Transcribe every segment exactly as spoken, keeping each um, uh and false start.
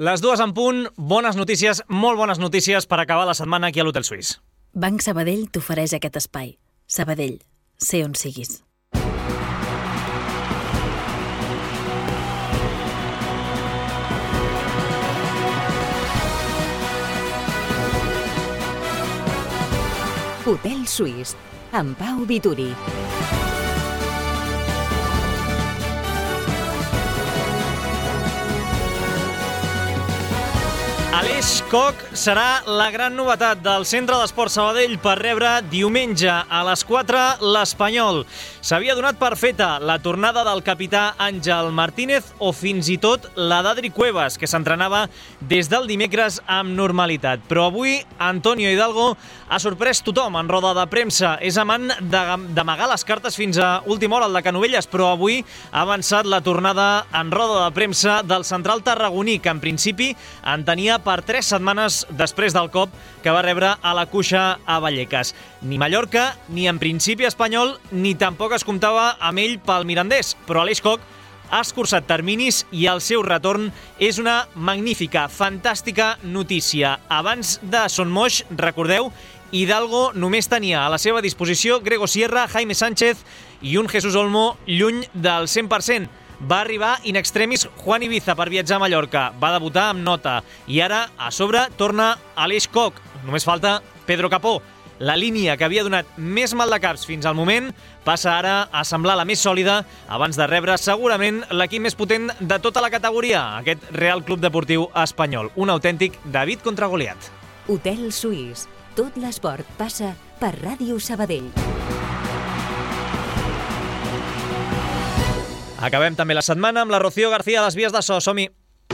Les dues en punt, bones notícies, molt bones notícies per acabar la setmana aquí a l'Hotel Suís. Banc Sabadell t'ofereix aquest espai. Sabadell, sé on siguis. Hotel Suís, amb Pau Vituri. Aleix Coc serà la gran novetat del Centre d'Esport Sabadell per rebre diumenge a les quatre l'Espanyol. S'havia donat per feta la tornada del capità Àngel Martínez o fins i tot la d'Adri Cuevas, que s'entrenava des del dimecres amb normalitat. Però avui Antonio Hidalgo ha sorprès tothom en roda de premsa. És amant d'amagar les cartes fins a última hora, el de Canovelles, però avui ha avançat la tornada en roda de premsa del central tarragoní, que en principi en tenia per tres setmanes després del cop que va rebre a la cuixa a Vallecas. Ni Mallorca, ni en principi espanyol, ni tampoc es comptava amb ell pel Mirandés, però Aleix Coc ha escurçat terminis i el seu retorn és una magnífica, fantàstica notícia. Abans de Son Moix, recordeu, Hidalgo només tenia a la seva disposició Grego Sierra, Jaime Sánchez i un Jesús Olmo lluny del cent per cent. Va arribar in extremis Juan Ibiza per viatjar a Mallorca. Va debutar amb nota. I ara, a sobre, torna Aleix Coc. Només falta Pedro Capó. La línia que havia donat més mal de caps fins al moment passa ara a semblar la més sòlida abans de rebre segurament l'equip més potent de tota la categoria, aquest Real Club Deportiu Espanyol. Un autèntic David contra Goliat. Hotel Suís. Tot l'esport passa per Ràdio Sabadell. Acabem també la setmana amb la Rocío García a les vies de so. Som-hi!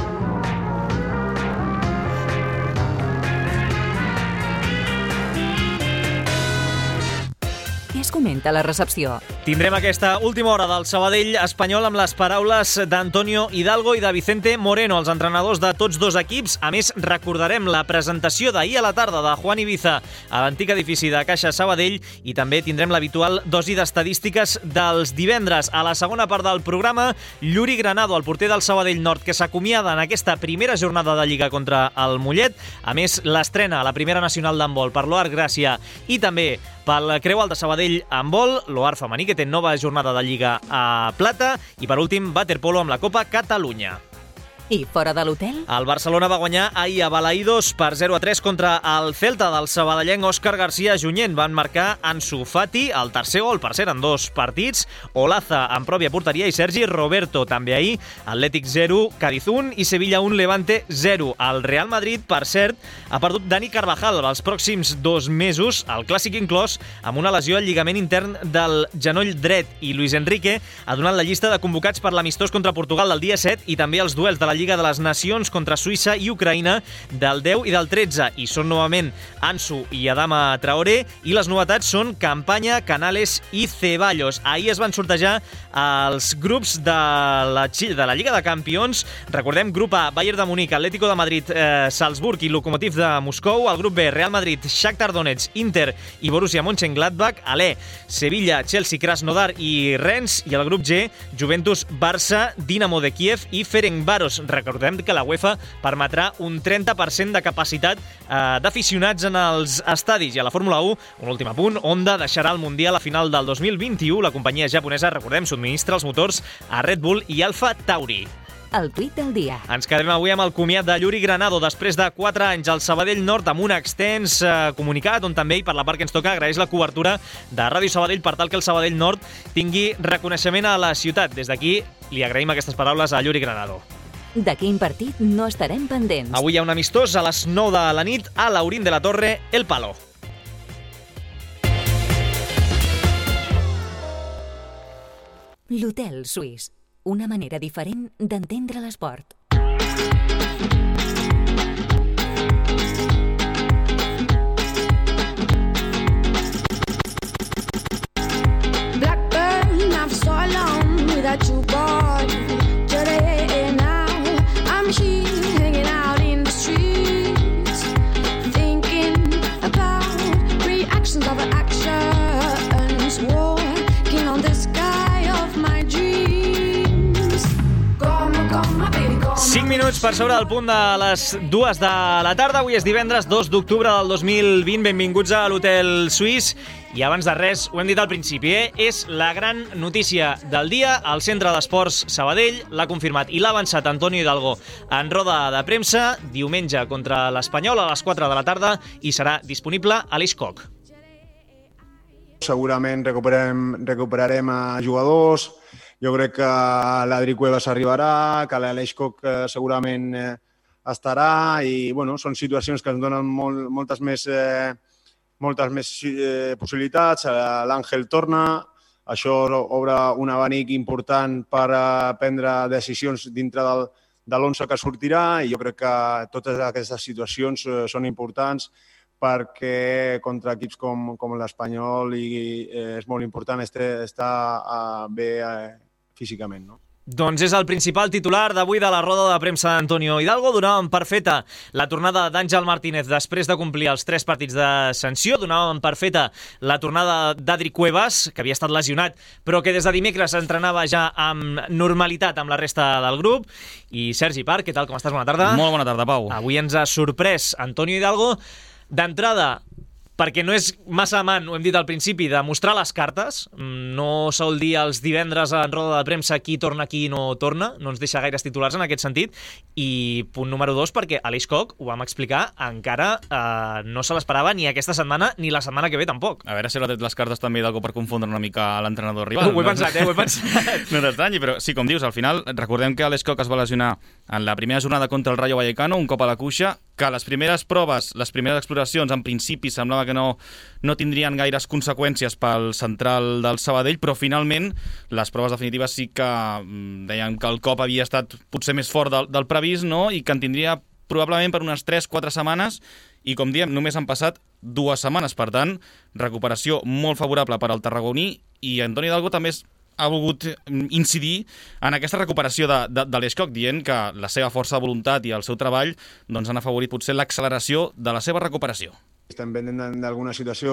Què es comenta a la recepció? Tindrem aquesta última hora del Sabadell espanyol amb les paraules d'Antonio Hidalgo i de Vicente Moreno, els entrenadors de tots dos equips. A més, recordarem la presentació d'ahir a la tarda de Juan Ibiza a l'antic edifici de Caixa Sabadell i també tindrem l'habitual dosi d'estadístiques dels divendres. A la segona part del programa, Yuri Granado, el porter del Sabadell Nord, que s'acomiada en aquesta primera jornada de Lliga contra el Mollet. A més, l'estrena a la primera nacional d'handbol per l'O A R Gràcia i també pel Creu Alt de Sabadell en vol, l'O A R femení, que té nova jornada de Lliga a Plata, i per últim, waterpolo amb la Copa Catalunya. I fora de l'hotel? El Barcelona va guanyar ahir a Balaïdos per zero a tres contra el Celta del sabadellenc Òscar García Junyent. Van marcar Ansu Fati, el tercer gol, per cert, en dos partits, Olaza en pròpia porteria i Sergi Roberto. També ahir, Atlètic zero, Cádiz un i Sevilla un, Levante zero. El Real Madrid, per cert, ha perdut Dani Carvajal els pròxims dos mesos, el clàssic inclòs, amb una lesió al lligament intern del genoll dret. I Luis Enrique ha donat la llista de convocats per l'amistós contra Portugal del dia set i també els duels de la Lliga de les Nacions contra Suïssa i Ucraïna del deu i del tretze. I són novament Ansu i Adama Traoré i les novetats són Campanya, Canales i Ceballos. Ahir es van sortejar els grups de la, de la Lliga de Campions. Recordem, grup A, Bayern de Munic, Atlético de Madrid, eh, Salzburg i Lokomotiv de Moscou. El grup B, Real Madrid, Shakhtar Donetsk, Inter i Borussia Mönchengladbach. A l'E, Sevilla, Chelsea, Krasnodar i Rennes. I el grup G, Juventus, Barça, Dinamo de Kiev i Ferencváros. Recordem que la UEFA permetrà un trenta per cent de capacitat eh, d'aficionats en els estadis. I a la Fórmula u, un últim apunt, Honda deixarà el Mundial a final del dos mil vint-i-u. La companyia japonesa, recordem, subministra els motors a Red Bull i Alfa Tauri. El tuit del dia. Ens quedem avui amb el comiat de Yuri Granado. Després de quatre anys al Sabadell Nord amb un extens eh, comunicat on també, i per la part que ens toca, agraeix la cobertura de Ràdio Sabadell per tal que el Sabadell Nord tingui reconeixement a la ciutat. Des d'aquí li agraïm aquestes paraules a Yuri Granado. De quin partit no estarem pendents? Avui hi ha un amistós a les nou de la nit a l'Aurín de la Torre, El Palo. L'Hotel Suís. Una manera diferent d'entendre l'esport. Blackburn, I've so long without you, boy. Today now, I'm here hanging out in the streets, thinking about reactions of actions, walking on the sky of my dreams. Come, come, my baby, come. cinc minuts minuts per sobre del punt de les dues de la tarda. Avui és divendres dos d'octubre del dos mil vint. Benvinguts a l'Hotel Suís. I abans de res, ho hem dit al principi, eh? és la gran notícia del dia. El Centre d'Esports Sabadell l'ha confirmat i l'ha avançat Antonio Hidalgo en roda de premsa. Diumenge contra l'Espanyol a les quatre de la tarda i serà disponible a l'Eix Coc. Segurament recuperarem, recuperarem a jugadors. Jo crec que l'Adri Cuevas arribarà, que l'Aleix Coc eh, segurament eh, estarà i bueno, són situacions que ens donen molt, moltes més, eh, moltes més eh, possibilitats. L'Àngel torna, això obre un abanic important per eh, prendre decisions dintre del, de l'onze que sortirà i jo crec que totes aquestes situacions eh, són importants perquè contra equips com, com l'Espanyol i, eh, és molt important estar, estar eh, bé eh, físicament, no? Doncs és el principal titular d'avui de la roda de premsa d'Antonio Hidalgo. Donàvem per feta la tornada d'Àngel Martínez després de complir els tres partits de sanció. Donàvem per feta la tornada d'Adri Cuevas, que havia estat lesionat, però que des de dimecres s'entrenava ja amb normalitat amb la resta del grup. I Sergi Parc, què tal, com estàs? Bona tarda. Molt bona tarda, Pau. Avui ens ha sorprès Antonio Hidalgo. D'entrada, perquè no és massa amant, ho hem dit al principi, de mostrar les cartes. No sol dir els divendres en roda de premsa qui torna, qui no torna. No ens deixa gaires titulars en aquest sentit. I punt número dos, perquè a l'Eix Coc, ho vam explicar, encara eh, no se l'esperava ni aquesta setmana ni la setmana que ve tampoc. A veure si l'ha tret les cartes també d'algú per confondre una mica l'entrenador rival. Ho he pensat, eh? Ho he pensat. No t'estranyi, però sí, com dius, al final recordem que l'Eix Coc es va lesionar en la primera jornada contra el Rayo Vallecano, un cop a la cuixa, que les primeres proves, les primeres exploracions, en principi semblava que no, no tindrien gaires conseqüències pel central del Sabadell, però finalment les proves definitives sí que deien que el cop havia estat potser més fort del, del previst, no? I que en tindria probablement per unes tres quatre setmanes, i com diem, només han passat dues setmanes. Per tant, recuperació molt favorable per al tarragoní, i Antonio Hidalgo també és ha volgut incidir en aquesta recuperació de, de, de l'Eix Coc, dient que la seva força de voluntat i el seu treball doncs, han afavorit potser l'acceleració de la seva recuperació. Estem pendent d'alguna situació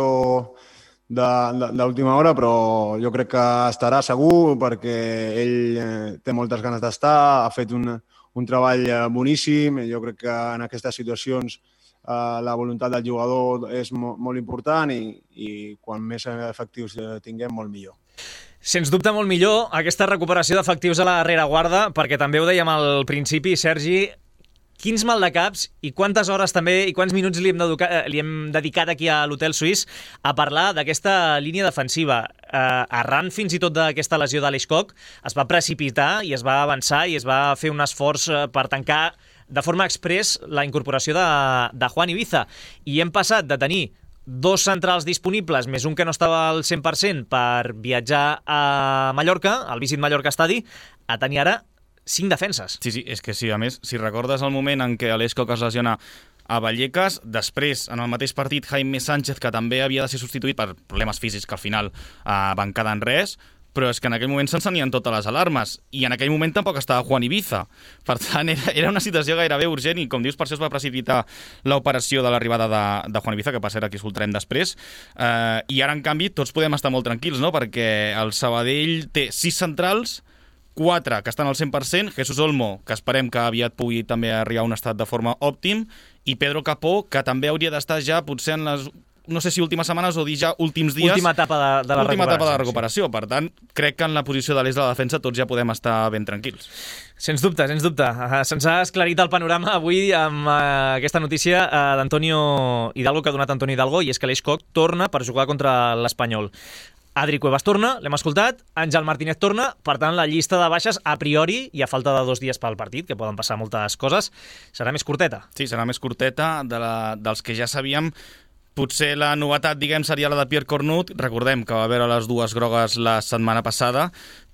d'última hora, però jo crec que estarà segur perquè ell eh, té moltes ganes d'estar, ha fet un, un treball boníssim. Jo crec que en aquestes situacions eh, la voluntat del jugador és mo, molt important i, i quan més efectius tinguem, molt millor. Sens dubte molt millor aquesta recuperació d'efectius a la rereguarda, perquè també ho dèiem al principi, Sergi, quins maldecaps i quantes hores també i quants minuts li hem, li hem dedicat aquí a l'Hotel Suís a parlar d'aquesta línia defensiva. Eh, arran fins i tot d'aquesta lesió de l'Eix Coc es va precipitar i es va avançar i es va fer un esforç per tancar de forma express la incorporació de, de Juan Ibiza. I hem passat de tenir dos centrals disponibles, més un que no estava al cent per cent per viatjar a Mallorca, al Visit Mallorca Estadi, a tenir ara cinc defenses. Sí, sí, és que sí, a més, si recordes el moment en què l'Eix Coc es lesiona a Vallecas, després, en el mateix partit, Jaime Sánchez, que també havia de ser substituït per problemes físics que al final eh, van quedar en res, però és que en aquell moment s'encenien totes les alarmes, i en aquell moment tampoc estava Juan Ibiza. Per tant, era, era una situació gairebé urgent, i com dius, per això es va precipitar l'operació de l'arribada de, de Juan Ibiza, que per cert aquí escoltarem després, eh, i ara, en canvi, tots podem estar molt tranquils, no?, perquè el Sabadell té sis centrals, quatre que estan al cent per cent, Jesús Olmo, que esperem que aviat pugui també arribar a un estat de forma òptim, i Pedro Capó, que també hauria d'estar ja potser en les, no sé si últimes setmanes o dir ja últims dies. Última etapa de, de la última recuperació. etapa de la recuperació. Sí. Per tant, crec que en la posició de l'eix de la defensa tots ja podem estar ben tranquils. Sens dubte, sens dubte. Se'ns ha esclarit el panorama avui amb uh, aquesta notícia uh, d'Antonio Hidalgo, que ha donat Antonio Hidalgo, i és que l'Eix Coc torna per jugar contra l'Espanyol. Adri Cuevas torna, l'hem escoltat, Àngel Martínez torna, per tant la llista de baixes a priori, i a falta de dos dies pel partit, que poden passar moltes coses, serà més curteta. Sí, serà més curteta de la, dels que ja sabíem. Potser la novetat, diguem, seria la de Pierre Cornut. Recordem que va veure les dues grogues la setmana passada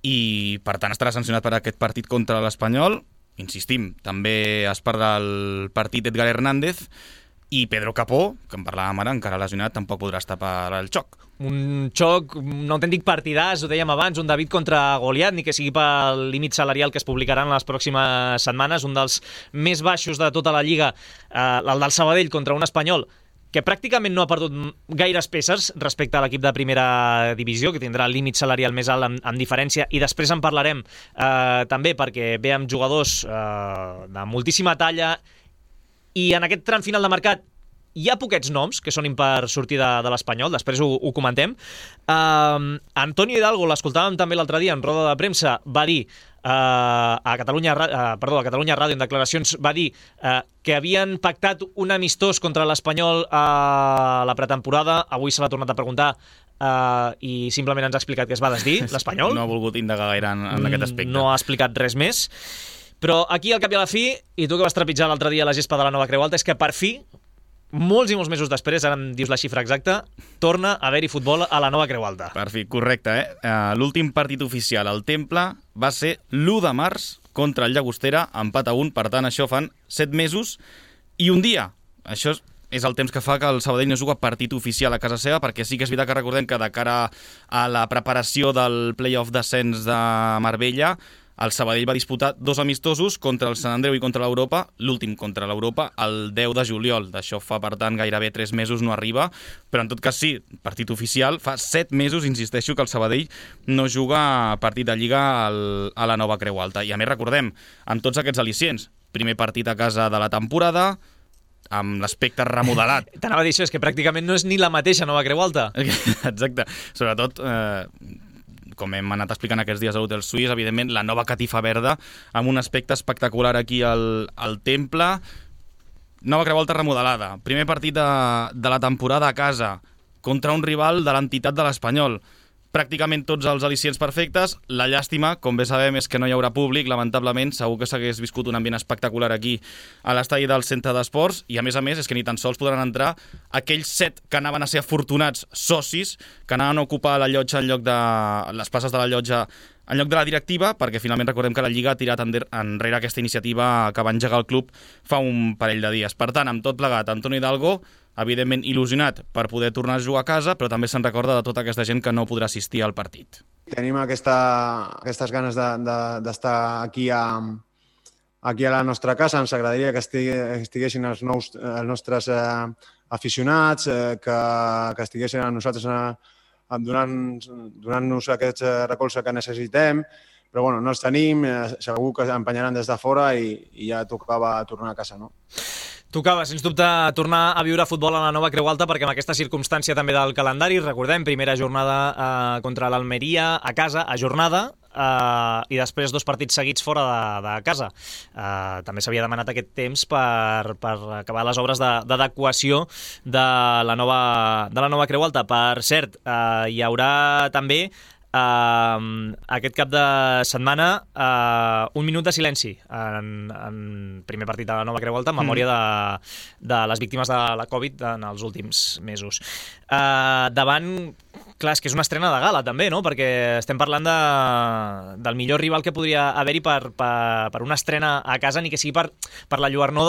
i, per tant, estarà sancionat per aquest partit contra l'Espanyol. Insistim, també es parla el partit d'Edgar Hernández, i Pedro Capó, que en parlàvem ara, encara lesionat, tampoc podrà estar per al xoc. Un xoc, un autèntic partidàs, ho dèiem abans, un David contra Goliat, ni que sigui pel límit salarial que es publicarà en les pròximes setmanes, un dels més baixos de tota la Lliga, eh, el del Sabadell contra un Espanyol que pràcticament no ha perdut gaires peces respecte a l'equip de primera divisió, que tindrà el límit salarial més alt amb, amb diferència, i després en parlarem eh, també perquè ve amb jugadors eh, de moltíssima talla, i en aquest tram final de mercat hi ha poquets noms que sonin per sortir de, de l'Espanyol, després ho, ho comentem. Uh, Antonio Hidalgo, l'escoltàvem també l'altre dia en roda de premsa, va dir uh, a Catalunya, uh, perdó, a Catalunya Ràdio, en declaracions, va dir uh, que havien pactat un amistós contra l'Espanyol a la pretemporada. Avui se l'ha tornat a preguntar uh, i simplement ens ha explicat que es va desdir, l'Espanyol. No ha volgut indagar gaire en, en aquest aspecte. No ha explicat res més. Però aquí, al cap i a la fi, i tu que vas trepitjar l'altre dia la gespa de la Nova Creu Alta, és que per fi, molts i molts mesos després, ara em dius la xifra exacta, torna a haver-hi futbol a la Nova Creu Alta. Per fi, correcte, eh? Uh, l'últim partit oficial al Temple va ser l'u de març contra el Llagostera, empat a un, per tant, això fan set mesos i un dia. Això és el temps que fa que el Sabadell no juga partit oficial a casa seva, perquè sí que és veritat que recordem que de cara a la preparació del play-off descens de Marbella, el Sabadell va disputar dos amistosos contra el Sant Andreu i contra l'Europa, l'últim contra l'Europa el deu de juliol. D'això fa, per tant, gairebé tres mesos no arriba, però en tot cas sí, partit oficial, fa set mesos, insisteixo, que el Sabadell no juga partit de Lliga al, a la Nova Creu Alta. I a més recordem, amb tots aquests al·licients, primer partit a casa de la temporada, amb l'aspecte remodelat. T'anava a dir això, és que pràcticament no és ni la mateixa Nova Creu Alta. Exacte, sobretot Eh, com hem anat explicant aquests dies a l'Hotel Suís, evidentment, la nova catifa verda, amb un aspecte espectacular aquí al, al Temple. Nova Creu Alta remodelada. Primer partit de, de la temporada a casa, contra un rival de l'entitat de l'Espanyol. Pràcticament tots els al·licients perfectes. La llàstima, com bé sabem, és que no hi haurà públic, lamentablement. Segur que s'hagués viscut un ambient espectacular aquí a l'estadi del Centre d'Esports, i a més a més és que ni tan sols podran entrar aquells set que anaven a ser afortunats socis, que anaven a ocupar la llotja en lloc de les places de la llotja en lloc de la directiva, perquè finalment recordem que la Lliga ha tirat enrere aquesta iniciativa que va engegar el club fa un parell de dies. Per tant, amb tot plegat, Antonio Hidalgo, evidentment il·lusionat per poder tornar a jugar a casa, però també se'n recorda de tota aquesta gent que no podrà assistir al partit. Tenim aquesta, aquestes ganes d'estar de, de, aquí, a, aquí a la nostra casa. Ens agradaria que estiguessin els, nous, els nostres eh, aficionats, eh, que, que estiguessin a nosaltres eh, donant-nos donant aquest recolze que necessitem, però bueno, no els tenim, eh, segur que empenyaran des de fora i, i ja tocava tornar a casa, no? Tocava, sens dubte, tornar a viure futbol a la Nova Creu Alta, perquè amb aquesta circumstància també del calendari, recordem, primera jornada eh, contra l'Almeria a casa, a jornada, eh, i després dos partits seguits fora de, de casa. Eh, també s'havia demanat aquest temps per, per acabar les obres d'adequació de, de, la nova, de la Nova Creu Alta. Per cert, eh, hi haurà també Uh, aquest cap de setmana uh, un minut de silenci en, en primer partit de la Nova Creu Alta en memòria de, de les víctimes de la Covid en els últims mesos. Uh, davant, clar, és que és una estrena de gala també, no? Perquè estem parlant de, del millor rival que podria haver-hi per, per, per una estrena a casa, ni que sigui per, per la lluernor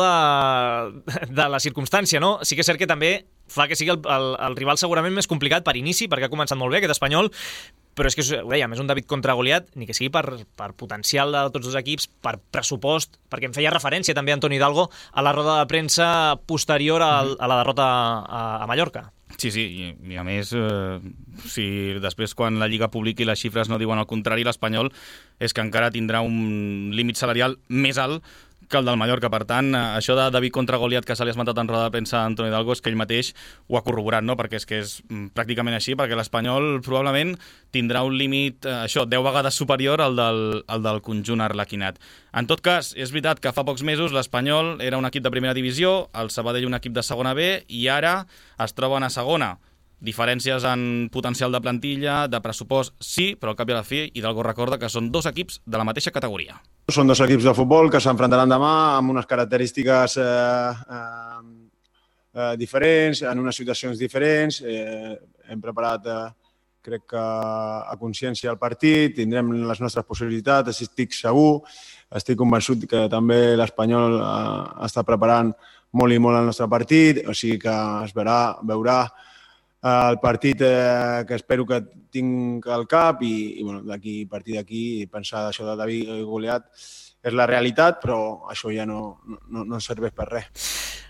de, de la circumstància, no? Sí que és cert que també fa que sigui el, el, el rival segurament més complicat per inici, perquè ha començat molt bé aquest Espanyol, però és que, ho dèiem, és un David contra Goliat, ni que sigui per, per potencial de tots dos equips, per pressupost, perquè em feia referència també Antoni Hidalgo a la roda de premsa posterior a, a la derrota a, a Mallorca. Sí, sí, i, i a més, eh, si després quan la Lliga publiqui les xifres no diuen el contrari, l'Espanyol és que encara tindrà un límit salarial més alt que el del Mallorca. Per tant, això de David contra Goliat que se li ha esmentat en roda de premsa a Antoni Hidalgo és que ell mateix ho ha corroborat, no? Perquè és que és pràcticament així, perquè l'Espanyol probablement tindrà un límit, eh, això, deu vegades superior al del, al del conjunt arlequinat. En tot cas, és veritat que fa pocs mesos l'Espanyol era un equip de primera divisió, el Sabadell un equip de segona B, i ara es troben a segona. Diferències en potencial de plantilla, de pressupost, sí, però al cap i a la fi Hidalgo recorda que són dos equips de la mateixa categoria. Són dos equips de futbol que s'enfrontaran demà amb unes característiques eh, eh, eh, diferents, en unes situacions diferents. Eh, hem preparat, eh, crec que a consciència el partit, tindrem les nostres possibilitats, estic segur. Estic convençut que també l'Espanyol eh, està preparant molt i molt el nostre partit, o sigui que es veurà, veurà el partit eh, que espero que tinc al cap i, i bueno, d'aquí, a partir d'aquí, pensar això de David i Goliat és la realitat, però això ja no, no, no serveix per res.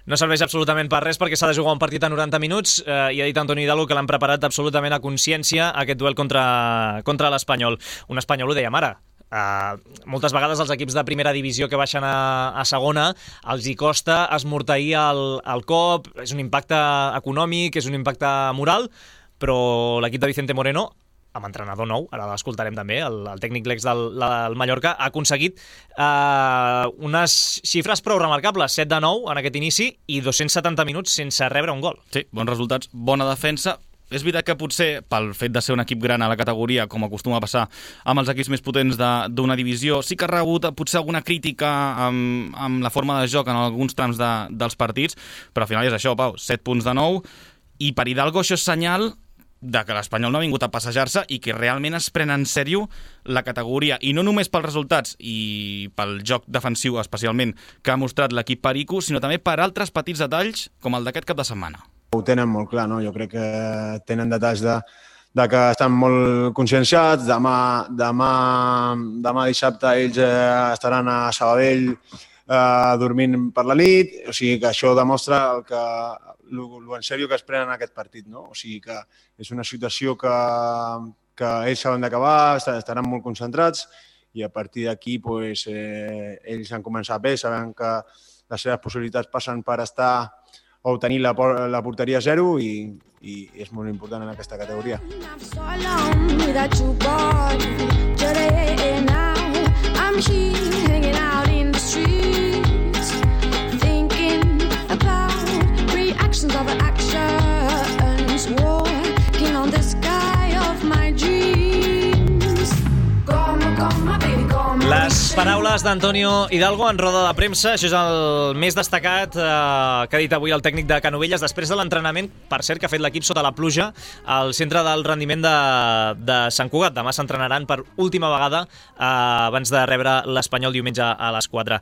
No serveix absolutament per res perquè s'ha de jugar un partit a noranta minuts eh, i ha dit Antoni Hidalgo que l'han preparat absolutament a consciència aquest duel contra, contra l'Espanyol. Un Espanyol, ho dèiem ara, Uh, moltes vegades els equips de primera divisió que baixen a, a segona els hi costa esmorteir el, el cop, és un impacte econòmic, és un impacte moral, però l'equip de Vicente Moreno, amb entrenador nou, ara l'escoltarem també, el, el tècnic l'ex del, del Mallorca, ha aconseguit uh, unes xifres prou remarcables, set de nou en aquest inici i dos-cents setanta minuts sense rebre un gol. Sí, bons resultats, bona defensa. És veritat que potser, pel fet de ser un equip gran a la categoria, com acostuma a passar amb els equips més potents d'una divisió, sí que ha rebut potser alguna crítica amb, amb la forma de joc en alguns trams de, dels partits, però al final és això, Pau, set punts de nou, i per Hidalgo això és senyal de que l'Espanyol no ha vingut a passejar-se i que realment es pren en sèrio la categoria, i no només pels resultats i pel joc defensiu especialment que ha mostrat l'equip perico, sinó també per altres petits detalls com el d'aquest cap de setmana. Ho tenen molt clar, no? Jo crec que tenen detalls de, de que estan molt conscienciats. Demà, demà, demà dissabte ells eh, estaran a Sabadell eh, dormint per la nit, o sigui que això demostra el que, lo, lo en sèrio que es prenen aquest partit, no? O sigui que és una situació que, que ells saben d'acabar, estaran molt concentrats i a partir d'aquí pues, eh, ells han començat bé, saben que les seves possibilitats passen per estar o tenir la, la porteria zero i, i és molt important en aquesta categoria. Les paraules d'Antonio Hidalgo en roda de premsa, això és el més destacat eh, que ha dit avui el tècnic de Canovelles després de l'entrenament, per cert, que ha fet l'equip sota la pluja al centre del rendiment de, de Sant Cugat. Demà s'entrenaran per última vegada eh, abans de rebre l'Espanyol diumenge a les quatre.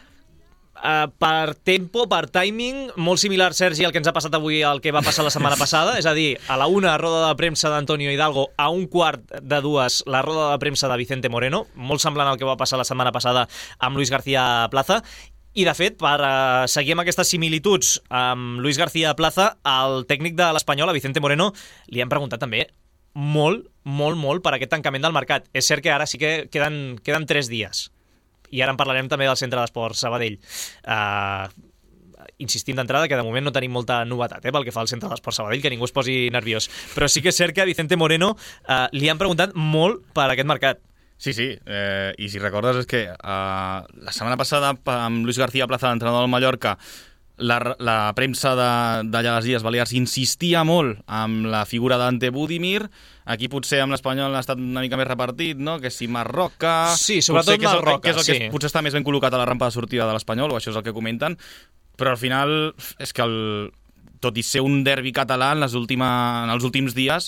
Uh, per tempo, per timing, molt similar, Sergi, al que ens ha passat avui al que va passar la setmana passada, és a dir, a la una roda de premsa d'Antonio Hidalgo, a un quart de dues la roda de premsa de Vicente Moreno, molt semblant al que va passar la setmana passada amb Luis García Plaza, i de fet, per uh, seguir amb aquestes similituds amb Luis García Plaza, el tècnic de l'Espanyol, a Vicente Moreno, li han preguntat també molt, molt, molt per aquest tancament del mercat. És cert que ara sí que queden, queden tres dies. I ara en parlarem també del Centre d'Esports Sabadell. Uh, insistim d'entrada que de moment no tenim molta novetat eh, pel que fa al Centre d'Esports Sabadell, que ningú es posi nerviós. Però sí que és cert que a Vicente Moreno uh, li han preguntat molt per aquest mercat. Sí, sí, eh, i si recordes és que uh, la setmana passada amb Luis García Plaza, l'entrenador del Mallorca, la, la premsa d'allà a les Illes Balears insistia molt amb la figura d'Ante Budimir. Aquí potser amb l'Espanyol ha estat una mica més repartit, no? Que si Marroca... Sí, sobretot que Marroca, que és el que sí. Potser està més ben col·locat a la rampa de sortida de l'Espanyol, o això és el que comenten, però al final és que el, tot i ser un derbi català en, les última, en els últims dies,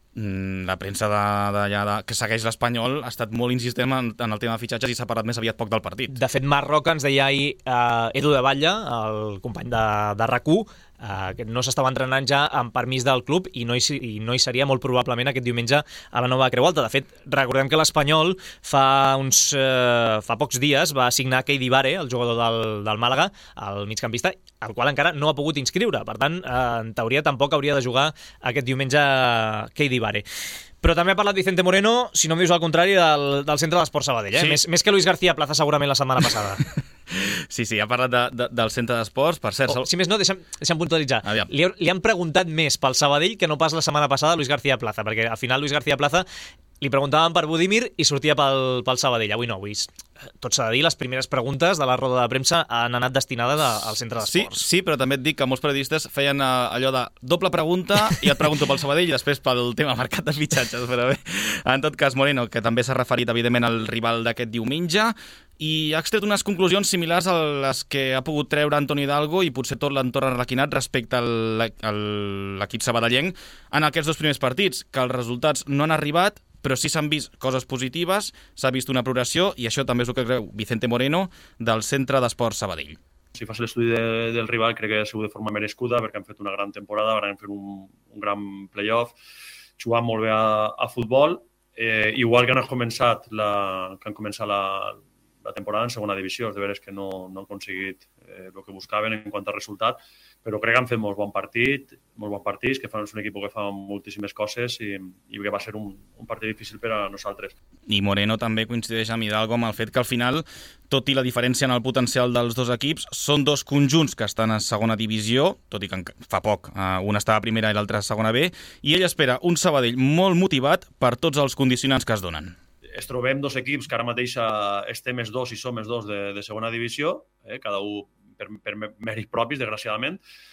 la premsa de, de, de, que segueix l'Espanyol ha estat molt insistent en, en el tema de fitxatges i s'ha parlat més aviat poc del partit. De fet, Marroca ens deia ahir uh, Edu de Batlle, el company de, de R A C U, uh, que no s'estava entrenant ja amb permís del club i no, hi, i no hi seria molt probablement aquest diumenge a la nova Creu Alta. De fet, recordem que l'Espanyol fa uns uh, fa pocs dies va assignar Keidi Bare, el jugador del, del Màlaga, el migcampista, el qual encara no ha pogut inscriure. Per tant, uh, en teoria tampoc hauria de jugar aquest diumenge Keidi Bare. Però també ha parlat Vicente Moreno, si no em dius el contrari, del, del Centre d'Esports Sabadell, eh? Sí. Més, més que Luis García Plaza segurament la setmana passada. Sí, sí, ha parlat de, de, del Centre d'Esports, per cert... Oh, si més no, deixa'm, deixa'm puntualitzar. Aviam. Li, li han preguntat més pel Sabadell que no pas la setmana passada a Luis García Plaza, perquè al final Luis García Plaza li preguntaven per Budimir i sortia pel, pel Sabadell. Avui no, avui tot s'ha de dir, les primeres preguntes de la roda de premsa han anat destinades al Centre d'Esports. Sí, sí, però també et dic que molts periodistes feien allò de doble pregunta i et pregunto pel Sabadell i després pel tema mercat de fitxatges, però bé. En tot cas, Moreno, que també s'ha referit evidentment al rival d'aquest diumenge, i ha extret unes conclusions similars a les que ha pogut treure Antoni Hidalgo i potser tot l'entorn arlequinat respecte a l'equip sabadellenc en aquests dos primers partits, que els resultats no han arribat, però sí s'han vist coses positives, s'ha vist una progressió, i això també és el que creu Vicente Moreno del Centre d'Esports Sabadell. Si fas l'estudi de, del rival, crec que ha sigut de forma merescuda, perquè han fet una gran temporada, ara han fet un, un gran playoff, jugant molt bé a, a futbol, eh, igual que han començat la, que han començat la, la temporada en segona divisió. És de veres que no, no han aconseguit eh, el que buscaven en quant a resultat, però crec que han fet molt bon partit, molt bon partits, que fan un equip que fa moltíssimes coses i, i que va ser un, un partit difícil per a nosaltres. I Moreno també coincideix amb Hidalgo amb el fet que al final, tot i la diferència en el potencial dels dos equips, són dos conjunts que estan a segona divisió, tot i que fa poc eh, un estava a primera i l'altre a segona B, i ell espera un Sabadell molt motivat per tots els condicionants que es donen. Es trobem dos equips que ara mateix estem els dos i som els dos de, de segona divisió, eh, cada un per, per mèrits propis, desgraciadament,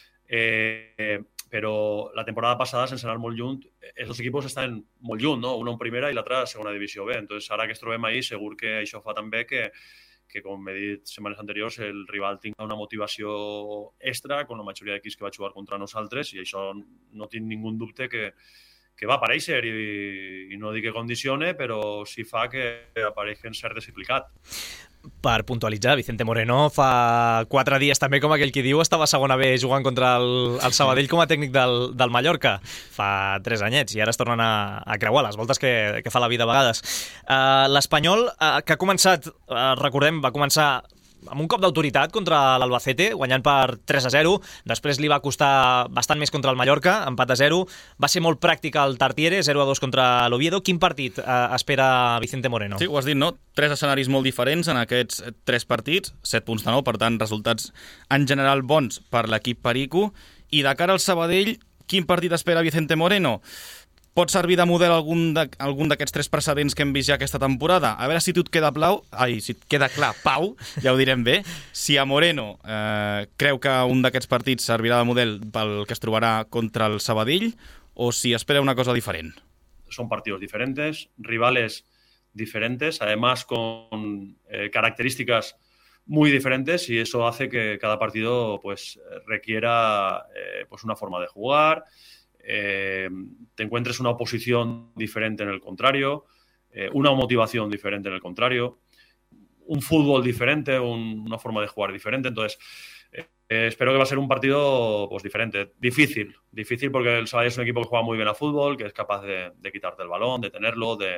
eh, però la temporada passada, sense anar molt lluny, els dos equips estan molt lluny, no? Un en primera i l'altre a segona divisió B. Entonces, ara que es trobem ahí, segur que això fa també que, que com he dit setmanes anteriors, el rival tingui una motivació extra com la majoria d'equips que va jugar contra nosaltres, i això no tinc ningú dubte que, que va aparèixer, i, i no dic que condicione, però sí fa que apareixi en cert desaplicat. Per puntualitzar, Vicente Moreno fa quatre dies també, com aquell qui diu, estava a segona B jugant contra el, el Sabadell com a tècnic del, del Mallorca. Fa tres anyets i ara es tornen a, a creuar les voltes que, que fa la vida a vegades. Uh, L'Espanyol, uh, que ha començat, uh, recordem, va començar amb un cop d'autoritat contra l'Albacete, guanyant per tres a zero. Després li va costar bastant més contra el Mallorca, empat a zero. Va ser molt pràctic el Tartiere, zero a dos contra l'Oviedo. Quin partit eh, espera Vicente Moreno? Sí, ho has dit, no? Tres escenaris molt diferents en aquests tres partits, set punts de nou, per tant, resultats en general bons per l'equip perico. I de cara al Sabadell, quin partit espera Vicente Moreno? Pot servir de model algun d'aquests tres precedents que hem vist ja aquesta temporada? A veure si tu et queda plau, ai, si et queda clar, Pau, ja ho direm bé. Si a Moreno eh, creu que un d'aquests partits servirà de model pel que es trobarà contra el Sabadell, o si espera una cosa diferent. Son partidos diferentes, rivales diferentes, además con eh, características muy diferentes, y eso hace que cada partido pues requiera eh, pues una forma de jugar. Eh, te encuentres una oposición diferente en el contrario, eh, una motivación diferente en el contrario, un fútbol diferente, un, una forma de jugar diferente. Entonces, eh, eh, espero que va a ser un partido pues diferente, difícil, difícil porque el Sabadell es un equipo que juega muy bien a fútbol, que es capaz de, de quitarte el balón, de tenerlo, de,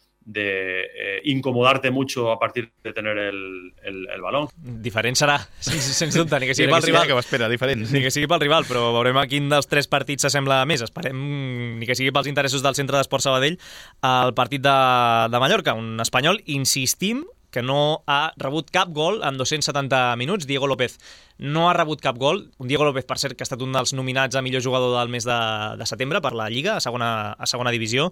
de eh, incomodarte mucho a partir de tener el, el, el balón. Diferent serà, sens, sens dubte, ni que sigui pel sí, rival. Que ho espera, diferent. Ni que sigui pel rival, però veurem a quin dels tres partits s'assembla més. Esperem, ni que sigui pels interessos del Centre d'Esport Sabadell, el partit de, de Mallorca, un espanyol, insistim, que no ha rebut cap gol en dos-cents setanta minuts. Diego López no ha rebut cap gol. Un Diego López, per cert, que ha estat un dels nominats a millor jugador del mes de, de setembre per la Lliga, a segona, a segona divisió.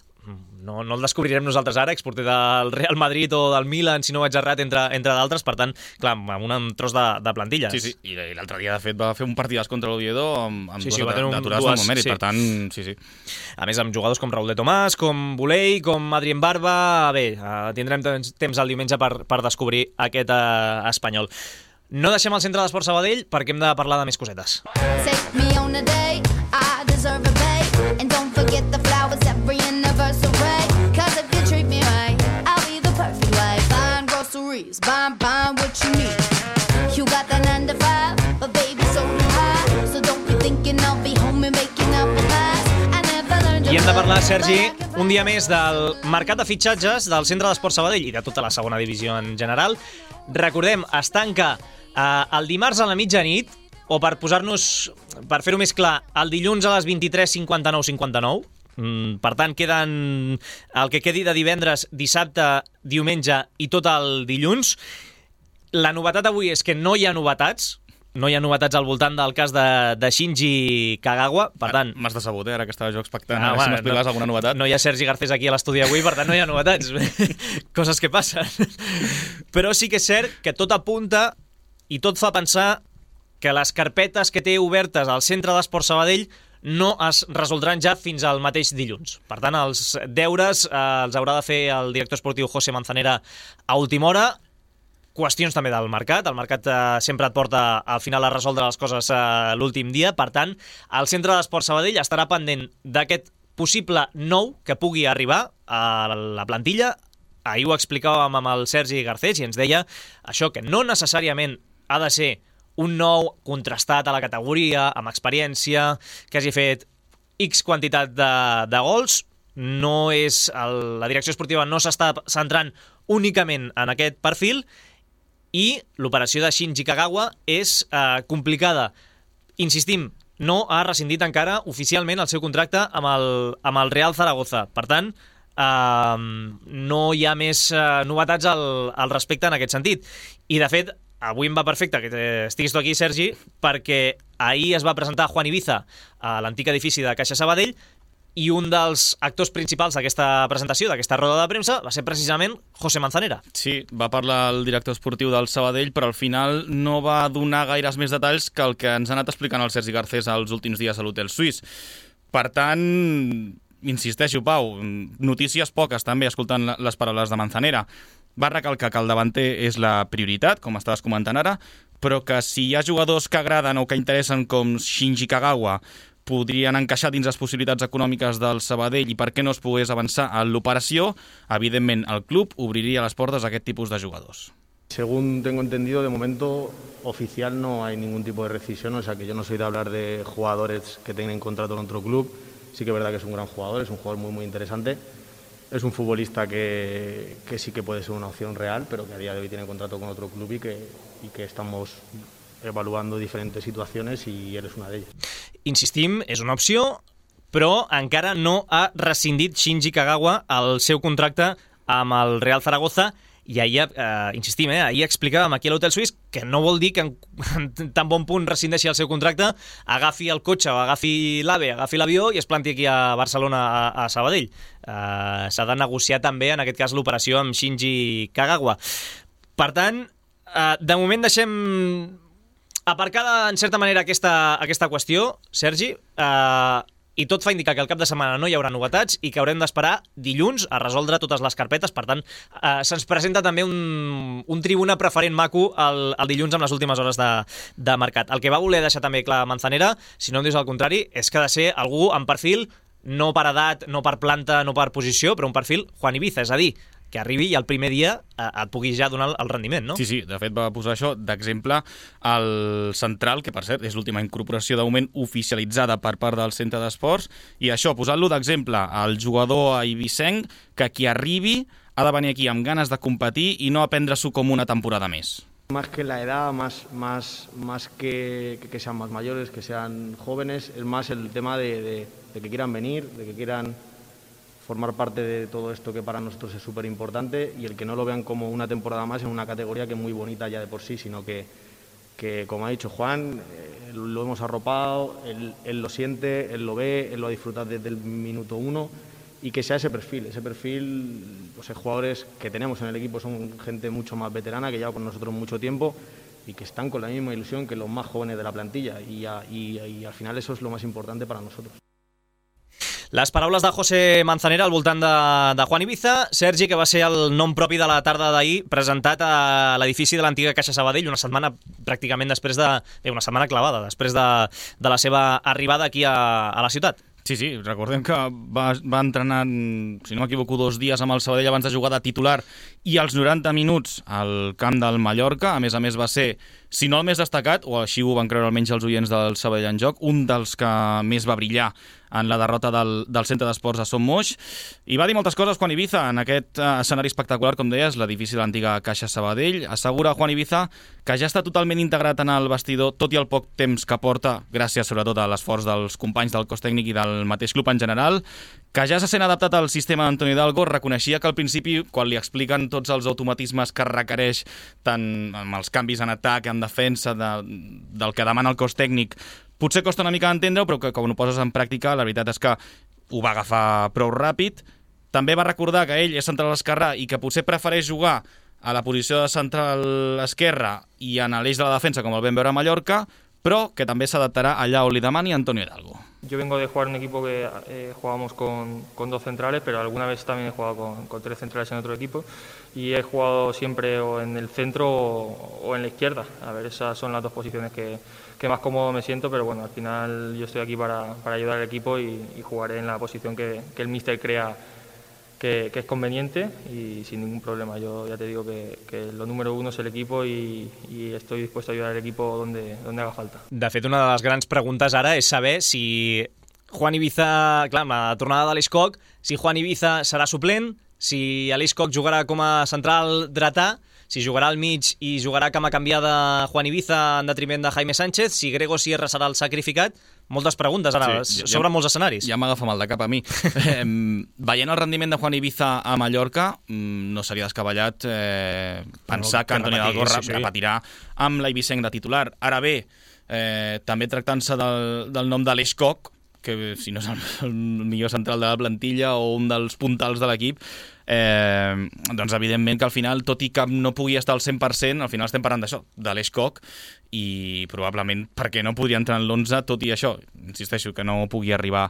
No, no el descobrirem nosaltres ara, exporter del Real Madrid o del Milan, si no vaig errat, entre, entre d'altres. Per tant, clar, amb un tros de, de plantilles. Sí, sí, i, i l'altre dia, de fet, va fer un partidàs contra l'Oviedo amb, amb sí, dues sí, aturades un, amb el mèrit, sí. Per tant, sí, sí. A més, amb jugadors com Raúl de Tomàs, com Buley, com Adrien Barba. Bé, uh, tindrem temps, temps el diumenge per, per descobrir aquest uh, espanyol. No deixem el Centre d'Esport Sabadell perquè hem de parlar de més cosetes. Take me on a day, I deserve a pay. And don't forget the flowers every anniversary. Cause if you treat me right, I'll be the perfect wife. Buying groceries, buying, buying what you need. You got the nine to five, but baby, so do I. So don't be thinking I'll be home and making up a mess. I never learned to I hem de parlar, Sergi, un dia més del mercat de fitxatges del Centre d'Esport Sabadell i de tota la segona divisió en general. Recordem, es tanca eh, el dimarts a la mitjanit, o per posar-nos, per fer-ho més clar, el dilluns a les vint-i-tres cinquanta-nou cinquanta-nou. Mm, per tant, queden el que quedi de divendres, dissabte, diumenge i tot el dilluns. La novetat avui és que no hi ha novetats. No hi ha novetats al voltant del cas de, de Shinji Kagawa, per tant... M'has decebut, eh, ara que estava jo expectant, Ah, a veure si bueno, m'explicaves no, alguna novetat. No hi ha Sergi Garcés aquí a l'estudi avui, per tant no hi ha novetats. Coses que passen. Però sí que és cert que tot apunta i tot fa pensar que les carpetes que té obertes al Centre d'Esport Sabadell no es resoldran ja fins al mateix dilluns. Per tant, els deures eh, els haurà de fer el director esportiu José Manzanera a última hora. Qüestions també del mercat. El mercat eh, sempre et porta al final a resoldre les coses eh, l'últim dia. Per tant, el Centre d'Esport Sabadell estarà pendent d'aquest possible nou que pugui arribar a la plantilla. Ahir ho explicàvem amb el Sergi Garcés i ens deia això, que no necessàriament ha de ser un nou contrastat a la categoria, amb experiència, que hagi fet X quantitat de, de gols. No és el, la direcció esportiva no s'està centrant únicament en aquest perfil, i l'operació de Shinji Kagawa és eh, complicada. Insistim, no ha rescindit encara oficialment el seu contracte amb el, amb el Real Zaragoza. Per tant, eh, no hi ha més eh, novetats al, al respecte en aquest sentit. I, de fet, avui em va perfecte que estiguis tu aquí, Sergi, perquè ahir es va presentar Juan Ibiza a l'antic edifici de Caixa Sabadell, i un dels actors principals d'aquesta presentació, d'aquesta roda de premsa, va ser precisament José Manzanera. Sí, va parlar el director esportiu del Sabadell, però al final no va donar gaires més detalls que el que ens ha anat explicant el Sergi Garcés els últims dies a l'Hotel Suís. Per tant, insisteixo, Pau, notícies poques també, escoltant les paraules de Manzanera. Va recalcar que el davanter és la prioritat, com estaves comentant ara, però que si hi ha jugadors que agraden o que interessen com Shinji Kagawa podrien encaixar dins les possibilitats econòmiques del Sabadell i per què no es pogués avançar en l'operació, evidentment el club obriria les portes a aquest tipus de jugadors. Según tengo entendido, de momento oficial no hay ningún tipo de rescisión, o sea que yo no soy de hablar de jugadores que tienen contrato en otro club. Sí que es verdad que es un gran jugador, es un jugador muy muy interesante. Es un futbolista que, que sí que puede ser una opción real, pero que a día de hoy tiene contrato con otro club y que, y que estamos evaluando diferentes situaciones i eres una d'elles. Insistim, és una opció, però encara no ha rescindit Shinji Kagawa el seu contracte amb el Real Zaragoza, i ahir, eh, insistim, eh, ahir explicàvem aquí a l'Hotel Suís que no vol dir que en, en tan bon punt rescindeixi el seu contracte, agafi el cotxe o agafi l'AVE, agafi l'avió i es planti aquí a Barcelona, a, a Sabadell. Eh, s'ha de negociar també, en aquest cas, l'operació amb Shinji Kagawa. Per tant, eh, de moment deixem aparcada, en certa manera, aquesta, aquesta qüestió, Sergi, eh, i tot fa indicar que el cap de setmana no hi haurà novetats i que haurem d'esperar dilluns a resoldre totes les carpetes. Per tant, eh, se'ns presenta també un, un tribuna preferent maco el, el dilluns amb les últimes hores de, de mercat. El que va voler deixar també clar Manzanera, si no em dius el contrari, és que ha de ser algú amb perfil, no per edat, no per planta, no per posició, però un perfil Juan Ibiza, és a dir, que arribi i el primer dia et pugui ja donar el rendiment, no? Sí, sí, de fet va posar això d'exemple al central, que per cert és l'última incorporació de moment oficialitzada per part del centre d'esports, i això, posant-lo d'exemple al jugador eivissenc, que qui arribi ha de venir aquí amb ganes de competir i no aprendre-s'ho com una temporada més. Más que la edad, más, más, más que, que sean más mayores, que sean jóvenes, es más el tema de, de, de que quieran venir, de que quieran formar parte de todo esto que para nosotros es súper importante, y el que no lo vean como una temporada más en una categoría que es muy bonita ya de por sí, sino que, que como ha dicho Juan, eh, lo hemos arropado, él, él lo siente, él lo ve, él lo ha disfrutado desde el minuto uno, y que sea ese perfil, ese perfil, pues los jugadores que tenemos en el equipo son gente mucho más veterana, que lleva con nosotros mucho tiempo y que están con la misma ilusión que los más jóvenes de la plantilla, y, a, y, y al final eso es lo más importante para nosotros. Les paraules de José Manzanera al voltant de, de Juan Ibiza. Sergi, que va ser el nom propi de la tarda d'ahir, presentat a l'edifici de l'antiga Caixa Sabadell una setmana pràcticament després de... Eh, una setmana clavada, després de, de la seva arribada aquí a, a la ciutat. Sí, sí, recordem que va, va entrenar, si no m'equivoco, dos dies amb el Sabadell abans de jugar de titular, i als noranta minuts al camp del Mallorca. A més a més va ser, si no el més destacat, o així ho van creure almenys els oients del Sabadell en joc, un dels que més va brillar en la derrota del, del centre d'esports a Son Moix, i va dir moltes coses Juan Ibiza en aquest uh, escenari espectacular, com deies, l'edifici de l'antiga Caixa Sabadell. Assegura Juan Ibiza que ja està totalment integrat en el vestidor, tot i el poc temps que porta, gràcies sobretot a l'esforç dels companys del cos tècnic i del mateix club en general, que ja se sent adaptat al sistema d'Antonio Hidalgo. Reconeixia que al principi, quan li expliquen tots els automatismes que requereix, tant amb els canvis en atac, en defensa, de, del que demana el cos tècnic, potser costa una mica d'entendre-ho, però que quan ho poses en pràctica, la veritat és que ho va agafar prou ràpid. També va recordar que ell és central esquerrà i que potser prefereix jugar a la posició de central esquerra i en l'eix de la defensa, com el vam veure a Mallorca, però que també s'adaptarà allà on li demani Antonio Hidalgo. Yo vengo de jugar en un equipo que eh, jugábamos con, con dos centrales, pero alguna vez también he jugado con, con tres centrales en otro equipo, y he jugado siempre o en el centro o, o en la izquierda. A ver, esas son las dos posiciones que, que más cómodo me siento, pero bueno, al final yo estoy aquí para, para ayudar al equipo y, y jugaré en la posición que, que el míster crea que, que es conveniente y sin ningún problema. Yo ya te digo que, que lo número uno es el equipo y, y estoy dispuesto a ayudar al equipo donde, donde haga falta. De fet, una de les grans preguntes ara és saber si Juan Ibiza, clar, amb la tornada de l'Escoc, si Juan Ibiza serà suplent, si Aleix Coc jugarà com a central dretà, si jugarà al mig i jugarà cama canviada Juan Ibiza en detriment de Jaime Sánchez, si Grego Sierra serà el sacrificat. Moltes preguntes ara, sí, sobre ja, molts escenaris. Ja m'agafa mal de cap a mi. eh, veient el rendiment de Juan Ibiza a Mallorca, no seria descabellat eh, pensar no, que, que Antoni Dalgor sí, sí. repetirà amb l'Eivissenc de titular. Ara bé, eh, també tractant-se del, del nom d'Aleix Coc, que si no és el, el millor central de la plantilla o un dels puntals de l'equip, eh, doncs evidentment que al final, tot i que no pugui estar al cent per cent, al final estem parlant d'això, de l'Aleix Coc, i probablement perquè no podria entrar en l'onze, tot i això, insisteixo, que no pugui arribar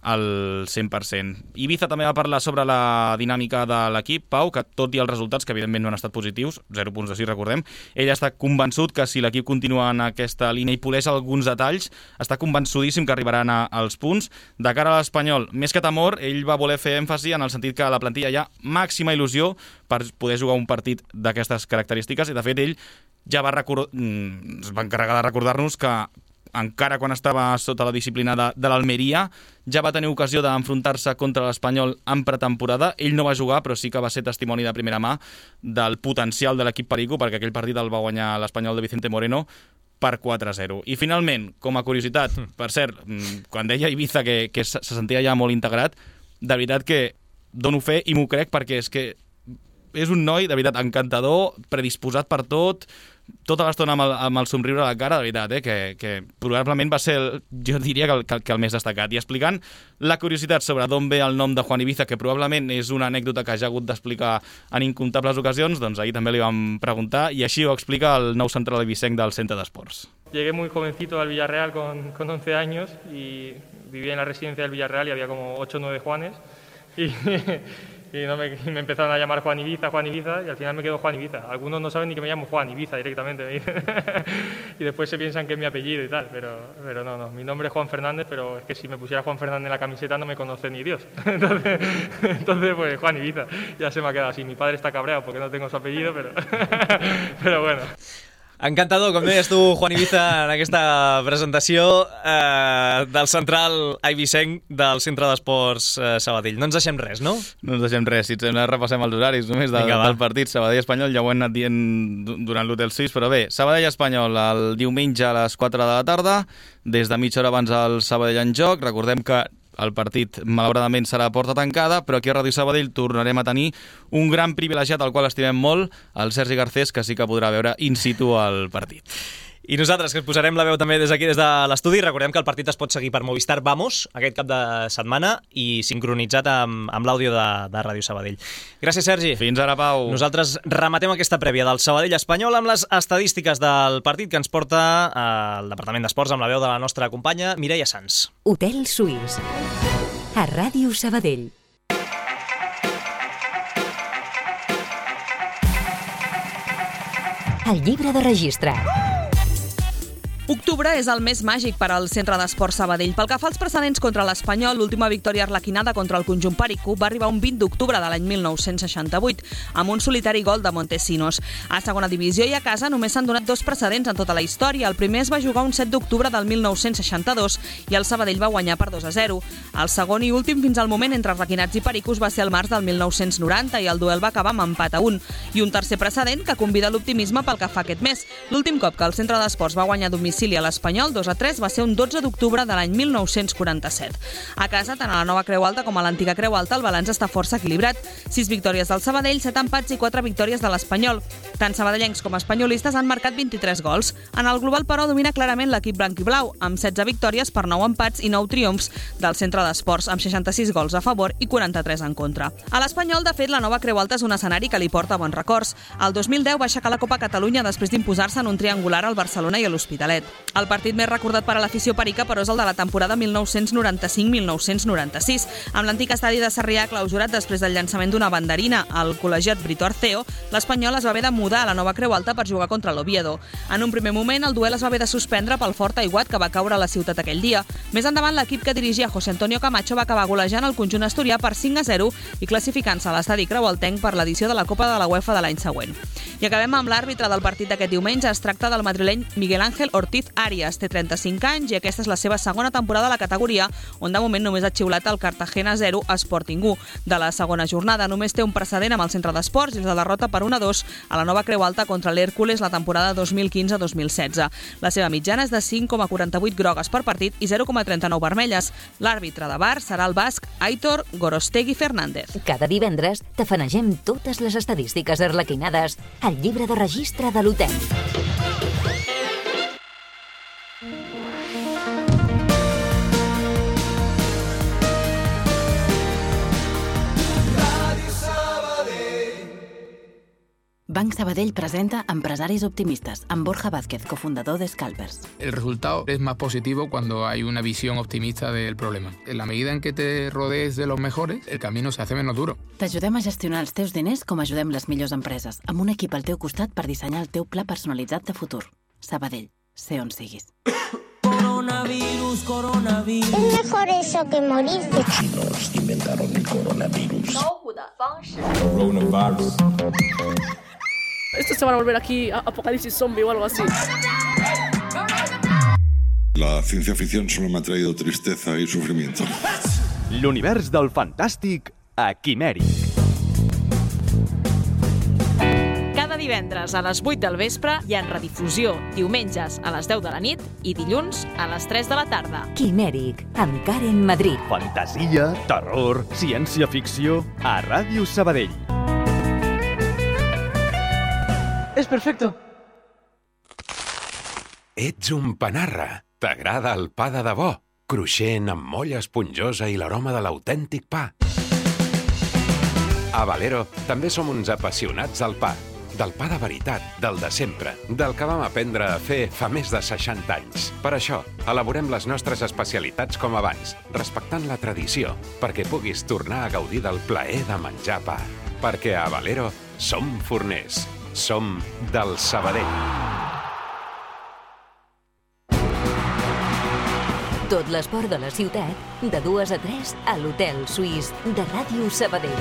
al cent per cent. Ibiza també va parlar sobre la dinàmica de l'equip, Pau, que tot i els resultats, que evidentment no han estat positius, zero punts de sis, recordem, ell està convençut que si l'equip continua en aquesta línia i poleix alguns detalls, està convençudíssim que arribaran a, als punts. De cara a l'Espanyol, més que temor, ell va voler fer èmfasi en el sentit que a la plantilla hi ha màxima il·lusió per poder jugar un partit d'aquestes característiques, i de fet ell ja va, record... es va encarregar de recordar-nos que encara quan estava sota la disciplina de, de l'Almeria ja va tenir ocasió d'enfrontar-se contra l'Espanyol en pretemporada. Ell no va jugar, però sí que va ser testimoni de primera mà del potencial de l'equip perico, perquè aquell partit el va guanyar l'Espanyol de Vicente Moreno per quatre a zero. I finalment, com a curiositat, per cert, quan deia Ibiza que, que se sentia ja molt integrat, de veritat que dono fe i m'ho crec, perquè és que és un noi, de veritat, encantador, predisposat per tot, tota l'estona amb, el, amb el somriure a la cara, de veritat, eh? que, que probablement va ser, el, jo diria, que el, que, que el més destacat. I explicant la curiositat sobre d'on ve el nom de Juan Ibiza, que probablement és una anècdota que ja ha hagut d'explicar en incomptables ocasions, doncs ahir també li vam preguntar, i així ho explica el nou central eivissenc del Centre d'Esports. Llegué muy jovencito al Villarreal con, con once años y vivía en la residencia del Villarreal y había como ocho o nueve Juanes y... Y, no me, y me empezaron a llamar Juan Ibiza, Juan Ibiza, y al final me quedo Juan Ibiza. Algunos no saben ni que me llamo Juan Ibiza directamente. Y después se piensan que es mi apellido y tal, pero, pero no, no. Mi nombre es Juan Fernández, pero es que si me pusiera Juan Fernández en la camiseta no me conoce ni Dios. Entonces, entonces pues Juan Ibiza, ya se me ha quedado así. Mi padre está cabreado porque no tengo su apellido, pero, pero bueno. Encantador, com deies tu, Juan Ibiza, en aquesta presentació eh, del central eivissenc del Centre d'Esports eh, Sabadell. No ens deixem res, no? No ens deixem res. Si et sembla, repassem els horaris només de, Vinga, del partit Sabadell-Espanyol. Ja ho hem anat dient durant l'Hotel sis, però bé, Sabadell-Espanyol el diumenge a les quatre de la tarda. Des de mitja hora abans el Sabadell en joc. Recordem que el partit, malauradament, serà a porta tancada, però aquí a Ràdio Sabadell tornarem a tenir un gran privilegiat al qual estimem molt, el Sergi Garcés, que sí que podrà veure in situ el partit. I nosaltres, que ens posarem la veu també des d'aquí, des de l'estudi, recordem que el partit es pot seguir per Movistar Vamos aquest cap de setmana i sincronitzat amb, amb l'àudio de, de Ràdio Sabadell. Gràcies, Sergi. Fins ara, Pau. Nosaltres rematem aquesta prèvia del Sabadell Espanyol amb les estadístiques del partit que ens porta al Departament d'Esports amb la veu de la nostra companya Mireia Sans. Hotel Suís, a Ràdio Sabadell. El llibre de registre. Octubre és el mes màgic per al Centre d'Esports Sabadell. Pel que fa als precedents contra l'Espanyol, l'última victòria arlequinada contra el conjunt perico va arribar un vint d'octubre de l'any mil nou-cents seixanta-vuit, amb un solitari gol de Montesinos. A segona divisió i a casa només s'han donat dos precedents en tota la història. El primer es va jugar un set d'octubre del mil nou-cents seixanta-dos i el Sabadell va guanyar per dos a zero. El segon i últim fins al moment entre arlequinats i pericos va ser el març del mil nou-cents noranta i el duel va acabar amb empat a un. I un tercer precedent que convida l'optimisme pel que fa aquest mes. L'últim cop que el Centre d'Esports va guanyar a domicili a l'Espanyol dos a tres va ser un dotze d'octubre de l'any mil nou-cents quaranta-set. A casa, tant a la nova Creu Alta com a l'antiga Creu Alta, el balanç està força equilibrat. sis victòries del Sabadell, set empats i quatre victòries de l'Espanyol. Tant sabadellencs com espanyolistes han marcat vint-i-tres gols. En el global, però, domina clarament l'equip blanc i blau, amb setze victòries per nou empats i nou triomfs del Centre d'Esports, amb seixanta-sis gols a favor i quaranta-tres en contra. A l'Espanyol, de fet, la nova Creu Alta és un escenari que li porta bons records. El dos mil deu va aixecar la Copa Catalunya després d'imposar-se en un triangular al Barcelona i a l'Hospitalet. El partit més recordat per a l'afició perica, però, és el de la temporada mil nou-cents noranta-cinc mil nou-cents noranta-sis. Amb l'antic estadi de Sarrià clausurat després del llançament d'una banderina al col·legiat Brito Arceo, l'Espanyol es va haver de mudar a la nova Creu Alta per jugar contra l'Oviedo. En un primer moment, el duel es va haver de suspendre pel fort aiguat que va caure a la ciutat aquell dia. Més endavant, l'equip que dirigia José Antonio Camacho va acabar golejant el conjunt asturià per cinc a zero i classificant-se a l'estadi creualtenc per l'edició de la Copa de la UEFA de l'any següent. I acabem amb l'àrbitre del partit d'aquest diumenge. Es tracta del madrileny Miguel Ángel Ortiz, Ortiz Arias té trenta-cinc anys i aquesta és la seva segona temporada a la categoria, on de moment només ha xiulat el Cartagena zero Sporting u. De la segona jornada només té un precedent amb el centre d'esports i la derrota per un a dos a la nova Creu Alta contra l'Hèrcules la temporada dos mil quinze dos mil setze. La seva mitjana és de cinc coma quaranta-vuit grogues per partit i zero coma trenta-nou vermelles. L'àrbitre de V A R serà el basc Aitor Gorostegui Fernández. Cada divendres tafanegem totes les estadístiques arlequinades al llibre de registre de l'hotel. Banc Sabadell presenta Empresaris Optimistas, amb Borja Vázquez, cofundador de Scalpers. El resultado es más positivo cuando hay una visión optimista del problema. En la medida en què te rodees de los mejores, el camino se hace menos duro. T'ajudem a gestionar els teus diners com ajudem les millors empreses, amb un equip al teu costat per dissenyar el teu pla personalitzat de futur. Sabadell, sé on siguis. Coronavirus, coronavirus. Es mejor eso que morirse. Chinos inventaron el coronavirus. Coronavirus. Esto se van a volver aquí a apocalipsis zombie o algo así. La ciencia ficción solo me ha traído tristeza y sufrimiento. L'univers del fantàstic a Quimèric. Cada divendres a les vuit del vespre hi ha redifusió diumenges a les deu de la nit i dilluns a les tres de la tarda. Quimèric, amb Karen Madrid. Fantasia, terror, ciència-ficció a Ràdio Sabadell. Es perfecto. Ets un panarra. T'agrada el pa de debò, cruixent amb molla esponjosa i l'aroma de l'autèntic pa. A Valero també som uns apassionats del pa. Del pa de veritat, del de sempre, del que vam aprendre a fer fa més de seixanta anys. Per això, elaborem les nostres especialitats com abans, respectant la tradició, perquè puguis tornar a gaudir del plaer de menjar pa. Perquè a Valero som forners, som del Sabadell. Tot l'esport de la ciutat, de dues a tres, a l'Hotel Suís de Ràdio Sabadell.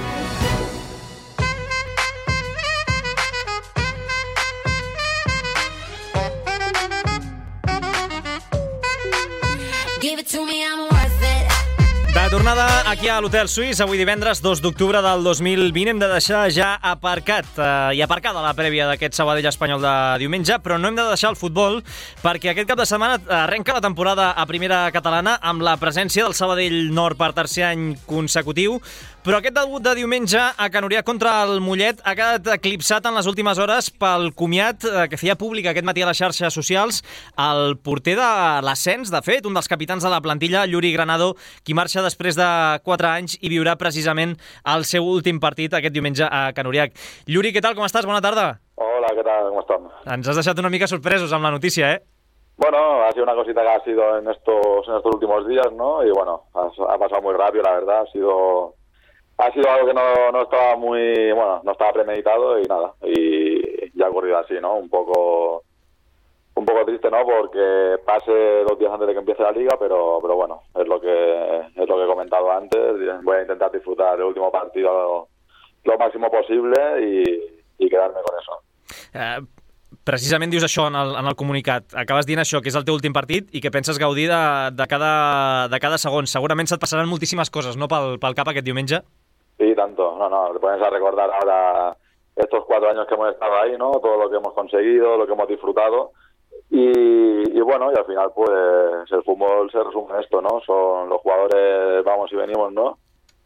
Give it to me, I'm worth it. De tornada aquí a l'Hotel Suís, avui divendres dos d'octubre del dos mil vint. Hem de deixar ja aparcat eh, i aparcada la prèvia d'aquest Sabadell espanyol de diumenge, però no hem de deixar el futbol perquè aquest cap de setmana arrenca la temporada a primera catalana amb la presència del Sabadell Nord per tercer any consecutiu, però aquest debut de diumenge a Can Orià contra el Mollet ha quedat eclipsat en les últimes hores pel comiat eh, que feia públic aquest matí a les xarxes socials el porter de l'ascens, de fet, un dels capitans de la plantilla, Lluri Granado, qui marxa després de quatre anys i viurà precisament el seu últim partit aquest diumenge a Can Orià. Lluri, què tal? Com estàs? Bona tarda. Hola, ¿qué tal? ¿Cómo estamos? Ens has deixat una mica sorpresos amb la notícia, ¿eh? Bueno, ha sido una cosita que ha sido en estos, en estos últimos días, ¿no? Y bueno, ha, ha pasado muy rápido, la verdad. Ha sido, ha sido algo que no, no estaba muy, bueno, no estaba premeditado y nada. Y ya ha ocurrido así, ¿no? Un poco... Un poco triste, ¿no? Porque pase dos días antes de que empiece la liga, pero pero bueno, es lo que es lo que he comentado antes. Voy a intentar disfrutar del último partido lo, lo máximo posible y, y quedarme con eso. Uh, precisament dius això en el, en el comunicat. Acabes dient això, que és el teu últim partit i que penses gaudir de, de, cada, de cada segon. Segurament se't passaran moltíssimes coses, no?, pel, pel cap aquest diumenge. Sí, tanto. No, no, te pones a recordar ahora estos cuatro años que hemos estado ahí, ¿no? Todo lo que hemos conseguido, lo que hemos disfrutado. Y, y bueno, y al final pues el fútbol se resume en esto, ¿no? Son los jugadores, vamos y venimos, ¿no?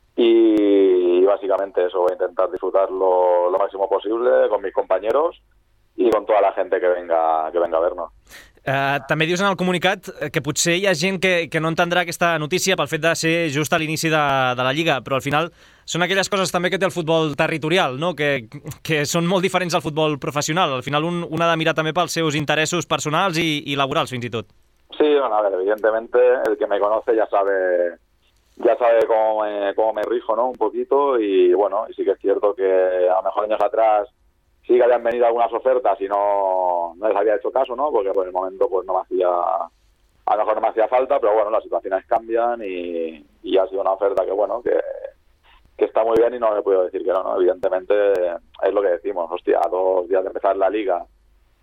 Y, y básicamente eso, voy a intentar disfrutarlo lo máximo posible con mis compañeros y con toda la gente que venga, que venga a vernos. Uh, també dius en el comunicat que potser hi ha gent que, que no entendrà aquesta notícia pel fet de ser just a l'inici de, de la Lliga, però al final són aquelles coses també que té el futbol territorial, no? que, que són molt diferents al futbol professional. Al final un, un ha de mirar també pels seus interessos personals i, i laborals, fins i tot. Sí, bueno, a ver, evidentemente el que me conoce ya sabe ya sabe cómo me, cómo me rijo, ¿no? Un poquito, y bueno, y sí que es cierto que a lo mejor años atrás sí que habían venido algunas ofertas y no, no les había hecho caso, ¿no? Porque por el momento pues no me hacía, a lo mejor no me hacía falta, pero bueno, las situaciones cambian y, y ha sido una oferta que bueno, que, que está muy bien y no me puedo decir que no, ¿no? Evidentemente es lo que decimos, hostia, a dos días de empezar la liga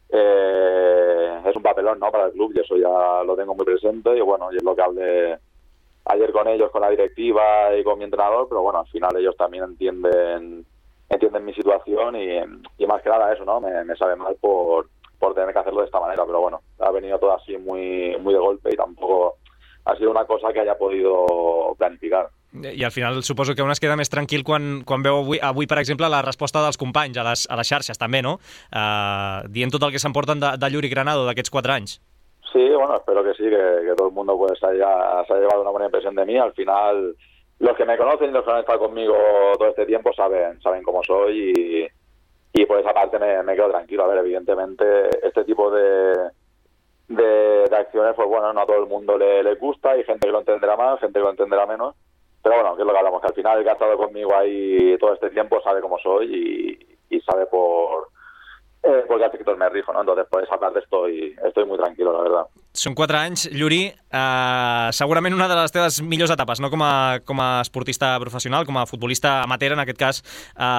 eh, es un papelón, ¿no?, para el club, y eso ya lo tengo muy presente, y bueno, y es lo que hablé ayer con ellos, con la directiva y con mi entrenador, pero bueno, al final ellos también entienden entienden mi situación y, y más que nada eso, ¿no? Me, me sabe mal por, por tener que hacerlo de esta manera, pero bueno, ha venido todo así muy, muy de golpe y tampoco ha sido una cosa que haya podido planificar. I al final suposo que un es queda més tranquil quan, quan veu avui, avui, per exemple, la resposta dels companys a les, a les xarxes també, no? Uh, dient tot el que s'emporten de, de Yuri Granado d'aquests quatre anys. Sí, bueno, espero que sí, que, que todo el mundo pues haya, se haya llevado una buena impresión de mí. Al final, los que me conocen y los que han estado conmigo todo este tiempo saben saben cómo soy y, y por esa parte me, me quedo tranquilo. A ver, evidentemente, este tipo de, de, de acciones, pues bueno, no a todo el mundo le, le gusta, hay gente que lo entenderá más, gente que lo entenderá menos, pero bueno, que es lo que hablamos, que al final el que ha estado conmigo ahí todo este tiempo sabe cómo soy y, y sabe por... Eh, porque al sector me rijo, ¿no? Entonces, por esa parte estoy, estoy muy tranquilo, la verdad. Són quatre anys, Yuri, eh, segurament una de les teves millors etapes, no com a, com a esportista professional, com a futbolista amateur, en aquest cas.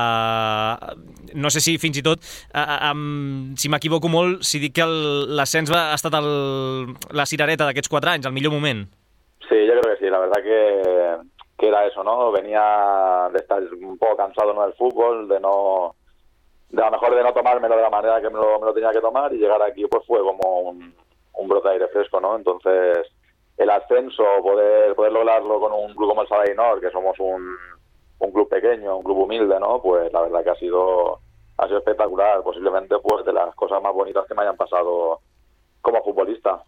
Eh, no sé si fins i tot, eh, um, si m'equivoco molt, si dic que l'ascens ha estat el, la cirereta d'aquests quatre anys, el millor moment. Sí, yo creo que sí, la verdad que, que era eso, ¿no? Venía de estar un poco cansado, ¿no?, del fútbol, de no... de a lo mejor de no tomármelo de la manera que me lo, me lo tenía que tomar, y llegar aquí pues fue como un, un brote de aire fresco, ¿no? Entonces el ascenso, poder poder lograrlo con un club como el Sabadell Nord, que somos un, un club pequeño, un club humilde, ¿no? Pues la verdad que ha sido ha sido espectacular, posiblemente pues de las cosas más bonitas que me hayan pasado como futbolista,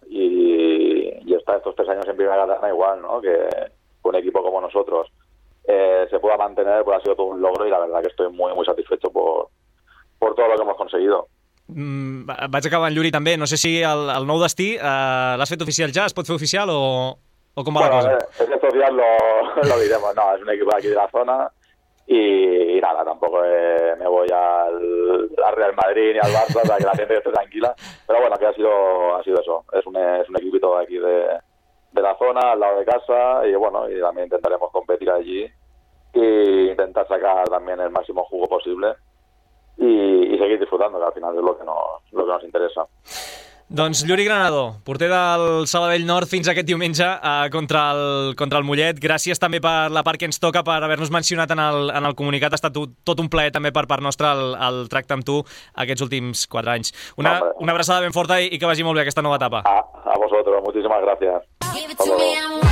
y, y estar estos tres años en primera cadena igual, ¿no? Que un equipo como nosotros eh, se pueda mantener, pues ha sido todo un logro, y la verdad que estoy muy muy satisfecho por por todo lo que hemos conseguido. Mm, vaig acabar en Yuri també, no sé si el, el nou destí eh, l'has fet oficial ja, es pot fer oficial o, o com va bueno, la cosa? Es oficial, lo, lo diremos, no, es un equipo de aquí de la zona y, y nada, tampoco eh, me voy al, al Real Madrid ni al Barça para que la gente esté tranquila, pero bueno, que ha sido ha sido eso, es un, es un equipito de aquí de, de la zona, al lado de casa, y bueno, y también intentaremos competir allí e intentar sacar también el máximo jugo posible y, y seguir disfrutando, que al final es lo que nos, lo que nos interesa. Doncs Yuri Granado, porter del Sabadell Nord fins aquest diumenge eh, contra, el, contra el Mollet. Gràcies també per la part que ens toca, per haver-nos mencionat en el, en el comunicat. Ha estat tot un plaer també per part nostra el, el tracte amb tu aquests últims quatre anys. Una, no, una abraçada ben forta i, i que vagi molt bé aquesta nova etapa. A, a vosotros, muchísimas gracias. Hasta luego.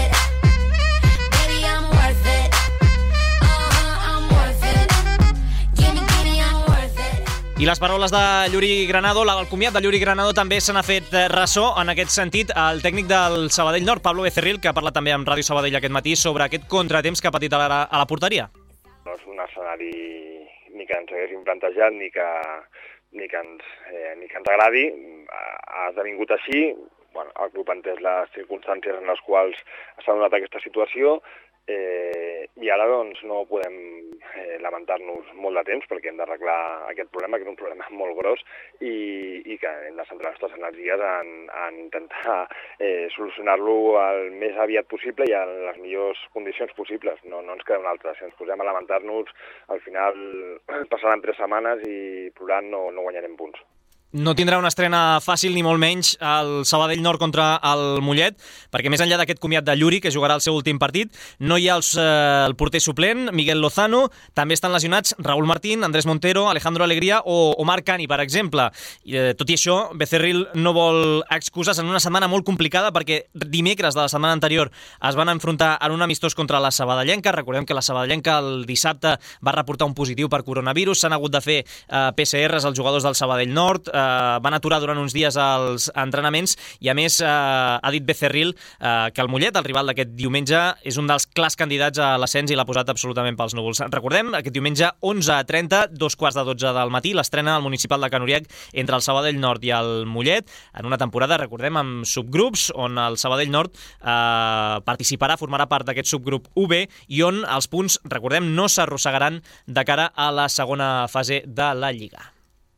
I les paraules de Yuri Granado, el comiat de Yuri Granado també se n'ha fet ressò en aquest sentit el tècnic del Sabadell Nord, Pablo Becerril, que ha parlat també amb Ràdio Sabadell aquest matí sobre aquest contratemps que ha patit a la, a la porteria. No és un escenari ni que ens haguéssim plantejat ni que, ni que, ens, eh, ni que ens agradi. Ha esdevingut així. Bueno, el club ha entès les circumstàncies en les quals s'ha donat aquesta situació. Eh, i ara doncs no podem eh, lamentar-nos molt de temps perquè hem d'arreglar aquest problema, que és un problema molt gros, i, i que hem de centrar les nostres energies en, en intentar eh, solucionar-lo el més aviat possible i en les millors condicions possibles. No, no ens queda una altra. Si ens posem a lamentar-nos, al final passaran tres setmanes i plorant no, no guanyarem punts. No tindrà una estrena fàcil ni molt menys el Sabadell Nord contra el Mollet, perquè més enllà d'aquest comiat de Yuri, que jugarà el seu últim partit, no hi ha els, eh, el porter suplent, Miguel Lozano, també estan lesionats Raúl Martín, Andrés Montero, Alejandro Alegría o, o Marc Cani, per exemple. I, eh, tot i això, Becerril no vol excuses en una setmana molt complicada, perquè dimecres de la setmana anterior es van enfrontar en un amistós contra la Sabadellenca. Recordem que la Sabadellenca el dissabte va reportar un positiu per coronavirus, s'han hagut de fer eh, P C Rs als jugadors del Sabadell Nord, eh, van aturar durant uns dies els entrenaments i a més eh, ha dit Becerril eh, que el Mollet, el rival d'aquest diumenge, és un dels clars candidats a l'ascens i l'ha posat absolutament pels núvols. Recordem, aquest diumenge onze a trenta, dos quarts de dotze del matí, l'estrena al municipal de Canoriac entre el Sabadell Nord i el Mollet, en una temporada, recordem, amb subgrups on el Sabadell Nord eh, participarà, formarà part d'aquest subgrup U B i on els punts, recordem, no s'arrossegaran de cara a la segona fase de la Lliga.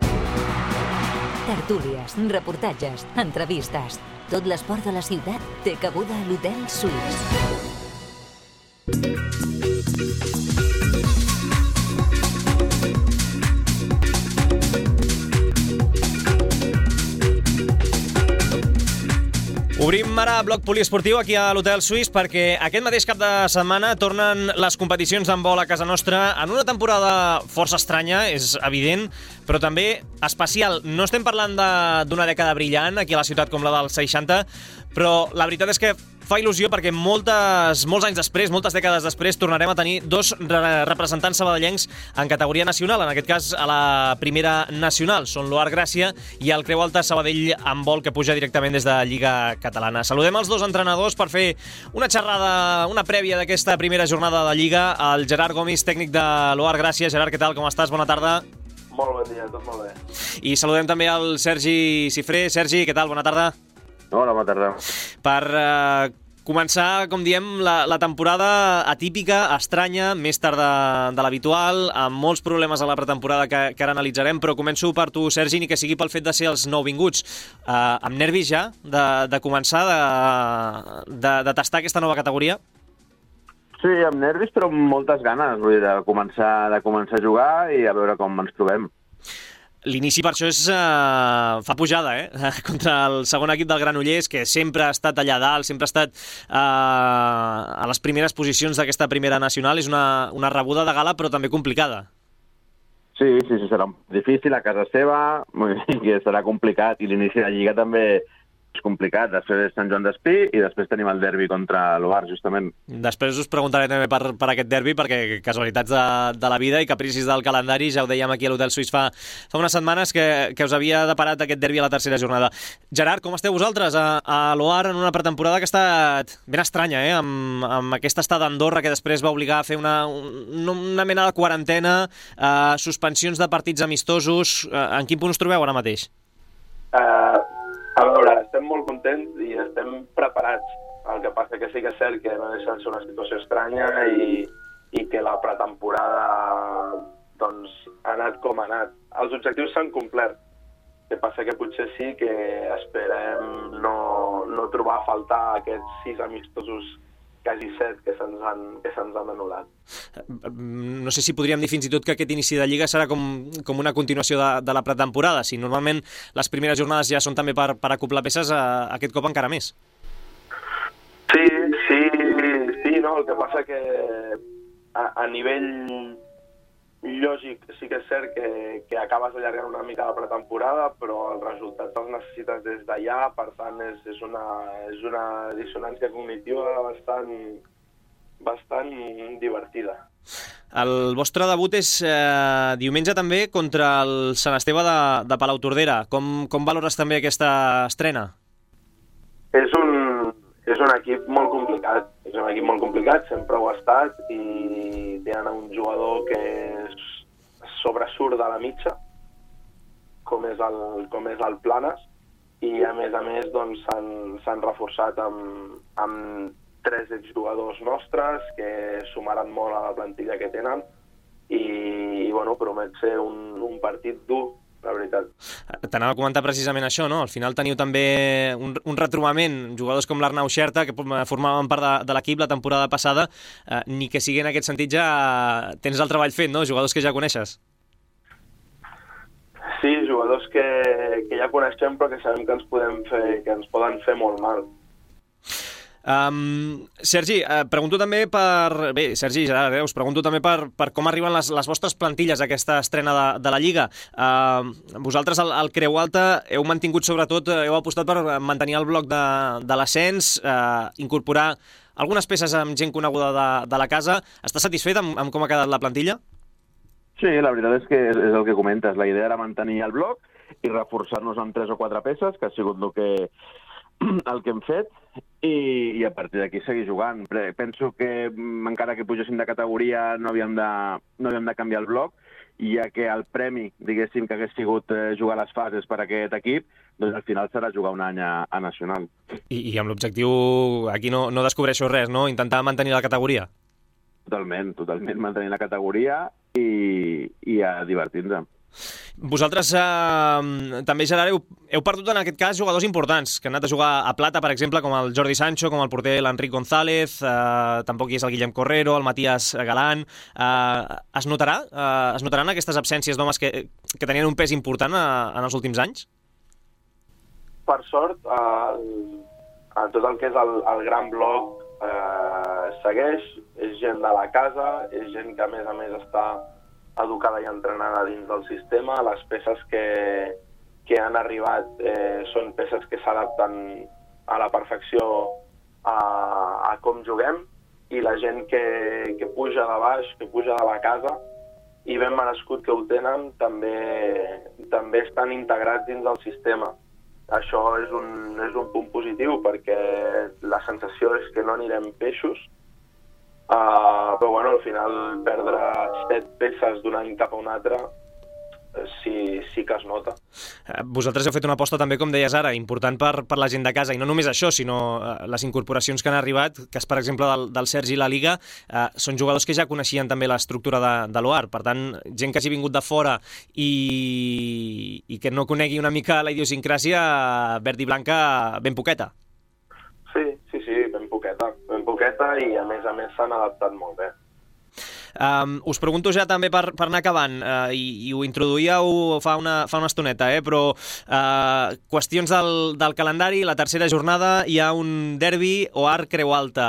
Tertúlies, reportatges, entrevistes. Tot l'esport de la ciutat té cabuda a l'Hotel Suís. Obrim ara bloc poliesportiu aquí a l'Hotel Suís perquè aquest mateix cap de setmana tornen les competicions d'handbol a casa nostra en una temporada força estranya, és evident, però també especial. No estem parlant d'una dècada brillant aquí a la ciutat com la dels seixanta, però la veritat és que fa il·lusió perquè moltes, molts anys després, moltes dècades després, tornarem a tenir dos re representants sabadellencs en categoria nacional, en aquest cas a la primera nacional. Són l'Oar Gràcia i el Creu Alta Sabadell Handbol, que puja directament des de Lliga Catalana. Saludem els dos entrenadors per fer una xerrada, una prèvia d'aquesta primera jornada de Lliga. El Gerard Gomis, tècnic de l'Oar Gràcia. Gerard, què tal? Com estàs? Bona tarda. Molt bon dia, tot molt bé. I saludem també el Sergi Cifré. Sergi, què tal? Bona tarda. Hola, bona tarda. Per eh, començar, com diem, la, la temporada atípica, estranya, més tard de, de l'habitual, amb molts problemes a la pretemporada que, que ara analitzarem, però començo per tu, Sergi, ni que sigui pel fet de ser els nouvinguts. Eh, amb nervis ja de, de començar, de, de, de tastar aquesta nova categoria? Sí, amb nervis, però amb moltes ganes, vull dir, de començar, de començar a jugar i a veure com ens trobem. L'inici per això és, uh, fa pujada, eh? Contra el segon equip del Granollers, que sempre ha estat allà dalt, sempre ha estat uh, a les primeres posicions d'aquesta primera nacional. És una, una rebuda de gala, però també complicada. Sí, sí, sí, serà difícil a casa seva, que serà complicat, i l'inici de Lliga també és complicat. Després Sant Joan d'Espí i després tenim el derbi contra l'Oar, justament. Després us preguntaré també per, per aquest derbi, perquè casualitats de, de la vida i capricis del calendari, ja ho dèiem aquí a l'Hotel Suís fa, fa unes setmanes que, que us havia deparat aquest derbi a la tercera jornada. Gerard, com esteu vosaltres a, a l'Oar en una pretemporada que ha estat ben estranya, eh? amb, amb aquesta estada d'Andorra que després va obligar a fer una, una mena de quarantena, eh, suspensions de partits amistosos. Eh, en quin punt us trobeu ara mateix? Uh... A veure, estem molt contents i estem preparats. El que passa que sí que és cert que no deixa de ser una situació estranya i, i que la pretemporada doncs, ha anat com ha anat. Els objectius s'han complert. El que passa que potser sí que esperem no, no trobar a faltar aquests sis amistosos, quasi set, que se'ns han, que se'ns han anul·lat. No sé si podríem dir fins i tot que aquest inici de Lliga serà com, com una continuació de, de la pretemporada. Si normalment les primeres jornades ja són també per, per acoplar peces, a, aquest cop encara més. Sí, sí, sí, no, el que passa que a, a nivell lògic sí que és cert que, que acabes allargant una mica la pretemporada, però els resultats els necessites des d'allà, per tant és, és, una, és una dissonància cognitiva bastant, bastant divertida. El vostre debut és eh, diumenge també contra el Sant Esteve de, de Palautordera. Com, com valores també aquesta estrena? És un, és un equip molt complicat. És un equip molt complicat, sempre ho ha estat, i tenen un jugador que és, sobresurt de la mitja, com és el, com és el Planes, i a més a més doncs, s'han reforçat amb, amb tres exjugadors nostres que sumaran molt a la plantilla que tenen, i, i bueno, promet ser un, un partit dur, la veritat. T'anava a comentar precisament això, no? Al final teniu també un, un retrobament, jugadors com l'Arnau Xerta, que formaven part de, de l'equip la temporada passada, eh, ni que sigui en aquest sentit ja tens el treball fet, no? Jugadors que ja coneixes. Sí, jugadors que, que ja coneixem però que sabem que ens, podem fer, que ens poden fer molt mal. Um, Sergi, eh, pregunto també per... Bé, Sergi, Gerard, eh, us pregunto també per, per com arriben les, les vostres plantilles a aquesta estrena de, de la Lliga. Uh, vosaltres, al, al Creu Alta, heu mantingut sobretot, heu apostat per mantenir el bloc de, de l'ascens, uh, incorporar algunes peces amb gent coneguda de, de la casa. Estàs satisfet amb, amb com ha quedat la plantilla? Sí, la veritat és que és, és el que comentes. La idea era mantenir el bloc i reforçar-nos amb tres o quatre peces, que ha sigut el que, el que hem fet, i, i a partir d'aquí seguir jugant. Penso que encara que pugéssim de categoria no havíem de, no havíem de canviar el bloc, ja que el premi, diguéssim, que hagués sigut eh, jugar les fases per a aquest equip, doncs al final serà jugar un any a, a Nacional. I, i amb l'objectiu, aquí no, no descobreixo res, no? Intentar mantenir la categoria. Totalment, totalment mantenir la categoria i, i a divertir-nos. Vosaltres eh, també, Gerard, heu, heu perdut en aquest cas jugadors importants, que han anat a jugar a Plata, per exemple, com el Jordi Sancho, com el porter l'Enric González, eh, tampoc hi és el Guillem Correro, el Matías Galán. Eh, es notarà? Eh, es notaran aquestes absències d'homes que, que tenien un pes important eh, en els últims anys? Per sort, el, tot el que és el, el gran bloc eh, segueix, és gent de la casa, és gent que a més a més està educada i entrenada dins del sistema. Les peces que, que han arribat eh, són peces que s'adapten a la perfecció a, a com juguem, i la gent que, que puja de baix, que puja de la casa, i ben merescut que ho tenen, també, també estan integrats dins del sistema. Això és un, és un punt positiu, perquè la sensació és que no anirem peixos, uh, però bueno, al final perdre set peces d'un any cap a un altre sí, sí que es nota. Vosaltres heu fet una aposta també, com deies ara, important per, per la gent de casa, i no només això, sinó les incorporacions que han arribat, que és, per exemple, del, del Sergi i la Liga, eh, són jugadors que ja coneixien també l'estructura de, de l'O A R, per tant, gent que hagi vingut de fora i, i que no conegui una mica la idiosincràsia verd i blanca ben poqueta. Sí, sí, sí, ben poqueta, ben poqueta, i a més a més s'han adaptat molt bé. Um, us pregunto ja també per, per anar acabant, uh, i, i ho introduïeu fa una, fa una estoneta, eh? Però uh, qüestions del, del calendari, la tercera jornada hi ha un derbi O A R Creu Alta.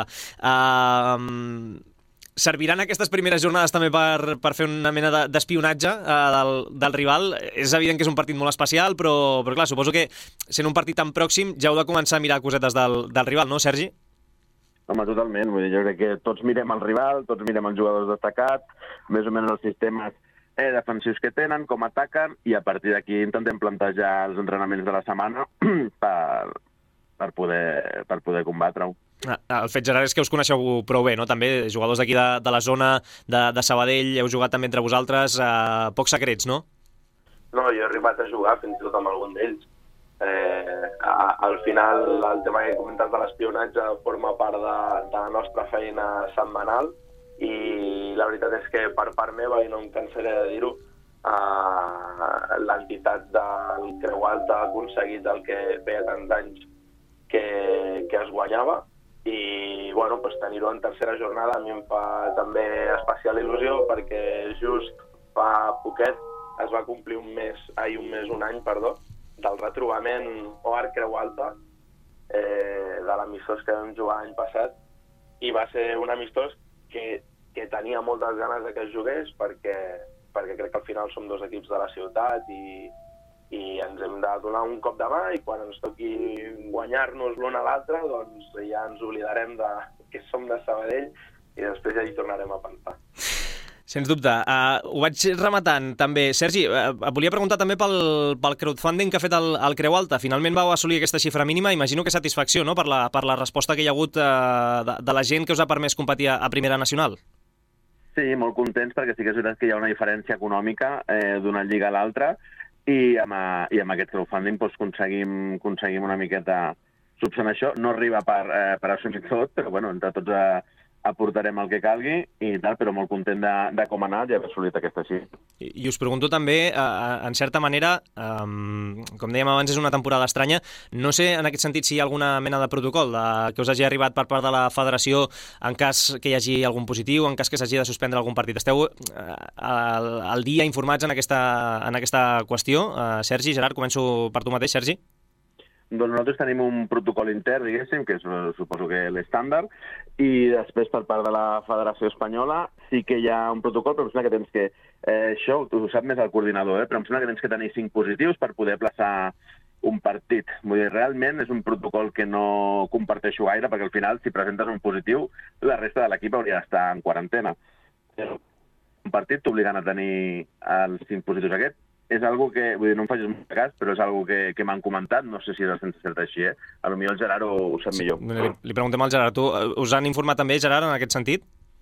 Uh, serviran aquestes primeres jornades també per, per fer una mena de, d'espionatge uh, del, del rival? És evident que és un partit molt especial, però, però clar, suposo que sent un partit tan pròxim ja heu de començar a mirar cosetes del, del rival, no, Sergi? Home, totalment. Vull dir, jo crec que tots mirem el rival, tots mirem els jugadors destacats, més o menys els sistemes eh, defensius que tenen, com ataquen, i a partir d'aquí intentem plantejar els entrenaments de la setmana per, per, poder, per poder combatre-ho. El fet, Gerard, és que us coneixeu prou bé, no? També jugadors d'aquí de, de la zona de, de Sabadell, heu jugat també entre vosaltres, eh, pocs secrets, no? No, jo he arribat a jugar fins i tot amb algun d'ells. Eh, a, al final el tema que he comentat de l'espionatge forma part de, de la nostra feina setmanal, i la veritat és que per part meva, i no em cansaré de dir-ho, eh, l'entitat del Creu Alta ha aconseguit el que feia tants anys que, que es guanyava, i bueno, pues, tenir-ho en tercera jornada a mi em fa també especial il·lusió, perquè just fa poquet es va complir un mes, ai, un mes, un any, perdó, del retrobament O A R Creu Alta, eh, de l'amistós que vam jugar l'any passat, i va ser un amistós que, que tenia moltes ganes de que es jugués, perquè, perquè crec que al final som dos equips de la ciutat, i, i ens hem de donar un cop de mà, i quan ens toqui guanyar-nos l'un a l'altre, doncs ja ens oblidarem de que som de Sabadell, i després ja hi tornarem a pensar. Sens dubte. Uh, ho vaig rematant també. Sergi, uh, volia preguntar també pel, pel crowdfunding que ha fet el, el Creu Alta. Finalment vau assolir aquesta xifra mínima. Imagino que satisfacció, no?, per la, per la resposta que hi ha hagut uh, de, de la gent que us ha permès competir a, a Primera Nacional. Sí, molt contents, perquè sí que és veritat que hi ha una diferència econòmica eh, d'una lliga a l'altra, i amb, i amb aquest crowdfunding doncs, aconseguim, aconseguim una miqueta subsanar això. No arriba per, eh, per assumir tot, però bueno, entre tots a, aportarem el que calgui, i tal, però molt content de, de com ha anat i haver assolit aquesta xifra. I, I us pregunto també, eh, en certa manera, eh, com dèiem abans, és una temporada estranya. No sé, en aquest sentit, si hi ha alguna mena de protocol de, que us hagi arribat per part de la federació en cas que hi hagi algun positiu, en cas que s'hagi de suspendre algun partit. Esteu eh, al, al dia informats en aquesta, en aquesta qüestió? Eh, Sergi, Gerard, començo per tu mateix, Sergi. Doncs nosaltres tenim un protocol intern, diguéssim, que és, suposo que l'estàndard, i després per part de la Federació Espanyola sí que hi ha un protocol, però em sembla que tens que... Eh, això ho sap més el coordinador, eh? Però em sembla que tens que tenir cinc positius per poder plaçar un partit. Vull dir, realment és un protocol que no comparteixo gaire, perquè al final, si presentes un positiu, la resta de l'equip hauria d'estar en quarantena. Però un partit t'obliguen a tenir els cinc positius aquests. És algo que, vull dir, no em facis molt cas, però és algo que, que m'han comentat, no sé si és el sense cert així, eh? A lo millor el Gerard ho, ho sap millor. Li, li preguntem al Gerard, tu, us han informat també, Gerard, en aquest sentit?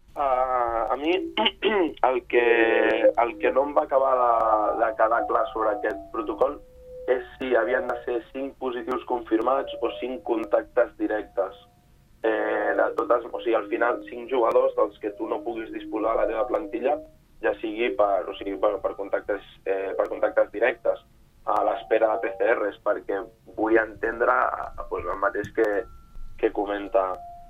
Uh, a mi el que, el que no em va acabar de, de quedar clar sobre aquest protocol és si havien de ser cinc positius confirmats o cinc contactes directes. Eh, de totes, o sigui, al final, cinc jugadors dels que tu no puguis disposar a la teva plantilla, ja sigui per, o sigui, per, per, contactes, eh, per contactes directes, a l'espera de P C Rs, perquè vull entendre pues, el mateix que, que, comenta,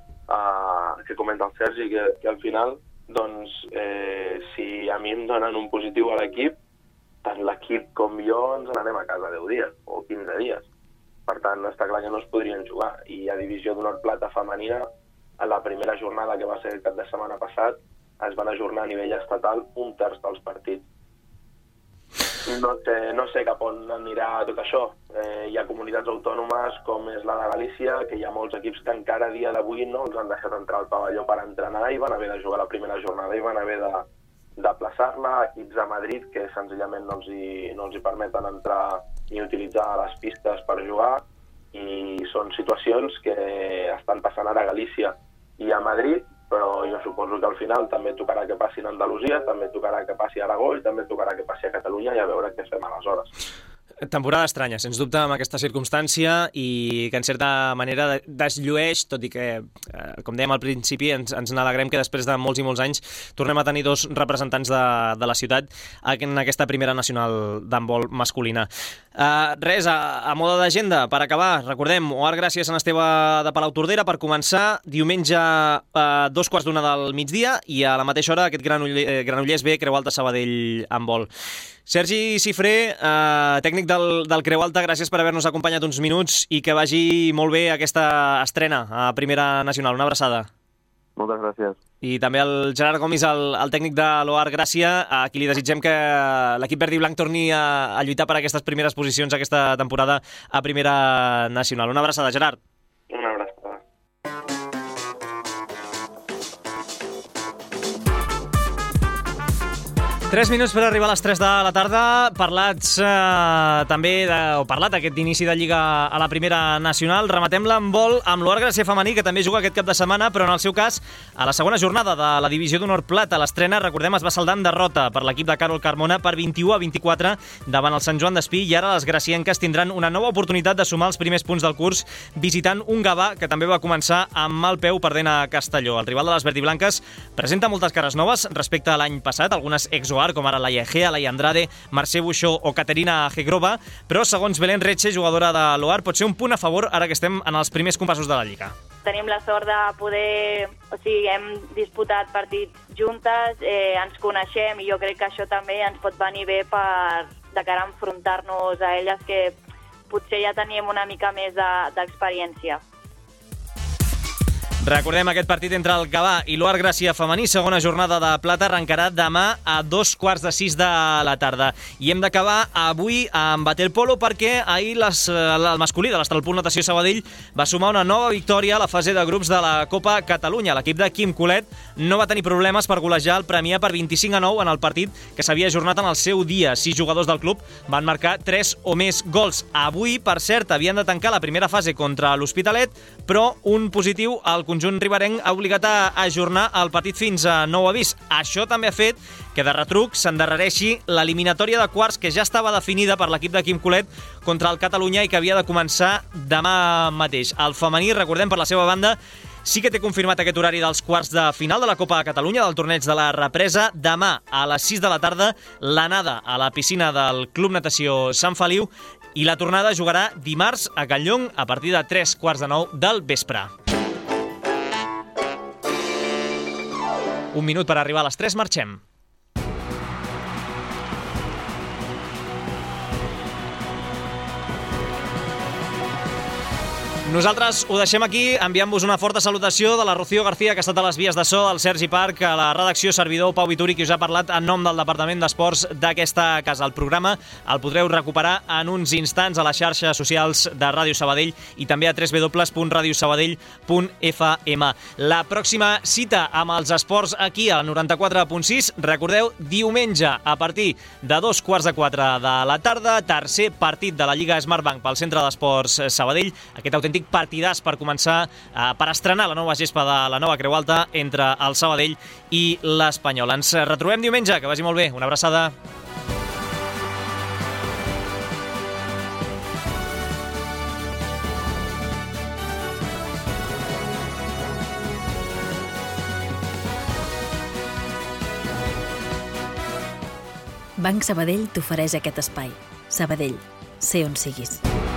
uh, que comenta el Sergi, que, que al final, doncs, eh, si a mi em donen un positiu a l'equip, tant l'equip com jo ens n'anem a casa deu dies o quinze dies. Per tant, està clar que no es podrien jugar. I a Divisió d'Honor Plata femenina, a la primera jornada, que va ser el cap de setmana passat, es van ajornar a nivell estatal un terç dels partits. No sé, no sé cap on anirà tot això. Eh, hi ha comunitats autònomes com és la de Galícia, que hi ha molts equips que encara a dia d'avui no els han deixat entrar al pavelló per entrenar i van haver de jugar la primera jornada i van haver de d'aplaçar-la. Equips a Madrid que senzillament no els, hi, no els hi permeten entrar ni utilitzar les pistes per jugar, i són situacions que estan passant ara a Galícia i a Madrid, però jo suposo que al final també tocarà que passi a Andalusia, també tocarà que passi a Aragó i també tocarà que passi a Catalunya, i a veure què fem aleshores. Temporada estranya, sens dubte, amb aquesta circumstància, i que en certa manera desllueix, tot i que, eh, com dèiem al principi, ens, ens n'alegrem que després de molts i molts anys tornem a tenir dos representants de, de la ciutat en aquesta primera nacional d'handbol masculina. Uh, res, a, a moda d'agenda, per acabar, recordem, O A R Gràcia Sant Esteve de Palautordera per començar diumenge a uh, dos quarts d'una del migdia, i a la mateixa hora aquest Granollers, eh, Granollers B, Creu Alta Sabadell handbol. Sergi Cifré, eh, tècnic del, del Creu Alta, gràcies per haver-nos acompanyat uns minuts i que vagi molt bé aquesta estrena a Primera Nacional. Una abraçada. Moltes gràcies. I també el Gerard Gomis, el, el tècnic de l'O A R Gràcia, a qui li desitgem que l'equip verd i blanc torni a, a lluitar per aquestes primeres posicions aquesta temporada a Primera Nacional. Una abraçada, Gerard. Una abraçada. Tres minuts per arribar a les tres de la tarda. Parlats eh, també, de, o parlat aquest inici de Lliga a la Primera Nacional. Rematem l'handbol amb l'O A R Gràcia femení, que també juga aquest cap de setmana, però en el seu cas, a la segona jornada de la Divisió d'Honor Plata. L'estrena, recordem, es va saldar en derrota per l'equip de Carol Carmona per vint-i-u a vint-i-quatre davant el Sant Joan d'Espí, i ara les gracienques tindran una nova oportunitat de sumar els primers punts del curs visitant un Gavà que també va començar amb mal peu perdent a Castelló. El rival de les verd i blanques presenta moltes cares noves respecte a l'any passat, algunes ex-O A R, com ara Laia Egea, Laia Andrade, Mercè Buixó o Caterina Hegrova, però segons Belén Retxe, jugadora de l'O A R, pot ser un punt a favor ara que estem en els primers compassos de la Lliga. Tenim la sort de poder... O sigui, hem disputat partits juntes, eh, ens coneixem, i jo crec que això també ens pot venir bé per, de cara a enfrontar-nos a elles, que potser ja teníem una mica més d'experiència. Recordem, aquest partit entre el Gavà i l'O A R Gràcia femení, segona jornada de plata, arrencarà demà a dos quarts de sis de la tarda. I hem d'acabar avui amb waterpolo, perquè ahir les, el masculí de l'Estralpool Natació Sabadell va sumar una nova victòria a la fase de grups de la Copa Catalunya. L'equip de Quim Colet no va tenir problemes per golejar el Premià per vint-i-cinc a nou en el partit que s'havia ajornat en el seu dia. Sis jugadors del club van marcar tres o més gols. Avui, per cert, havien de tancar la primera fase contra l'Hospitalet, però un positiu al conjunt riberenc ha obligat a ajornar el partit fins a nou avís. Això també ha fet que de retruc s'endarrereixi l'eliminatòria de quarts que ja estava definida per l'equip de Quim Colet contra el Catalunya i que havia de començar demà mateix. El femení, recordem, per la seva banda, sí que té confirmat aquest horari dels quarts de final de la Copa de Catalunya, del torneig de la represa. Demà a les sis de la tarda, l'anada a la piscina del Club Natació Sant Feliu, i la tornada jugarà dimarts a Catlllong a partir de tres quarts de nou del vespre. Un minut per arribar a les tres, marxem. Nosaltres ho deixem aquí, enviant-vos una forta salutació de la Rocío García, que ha estat a les vies de so, del Sergi Parc, a la redacció, servidor Pau Vituri, qui us ha parlat en nom del Departament d'Esports d'aquesta casa. El programa el podreu recuperar en uns instants a les xarxes socials de Ràdio Sabadell i també a w w w punt radio sabadell punt f m. La pròxima cita amb els esports aquí a la noranta-quatre punt sis, recordeu, diumenge a partir de dos quarts de quatre de la tarda, tercer partit de la Lliga Smartbank pel Centre d'Esports Sabadell, aquest autèntic partidàs per començar, eh, per estrenar la nova gespa de la nova Creu Alta entre el Sabadell i l'Espanyol. Ens retrobem diumenge, que vagi molt bé. Una abraçada. Banc Sabadell t'ofereix aquest espai. Sabadell, sé on siguis.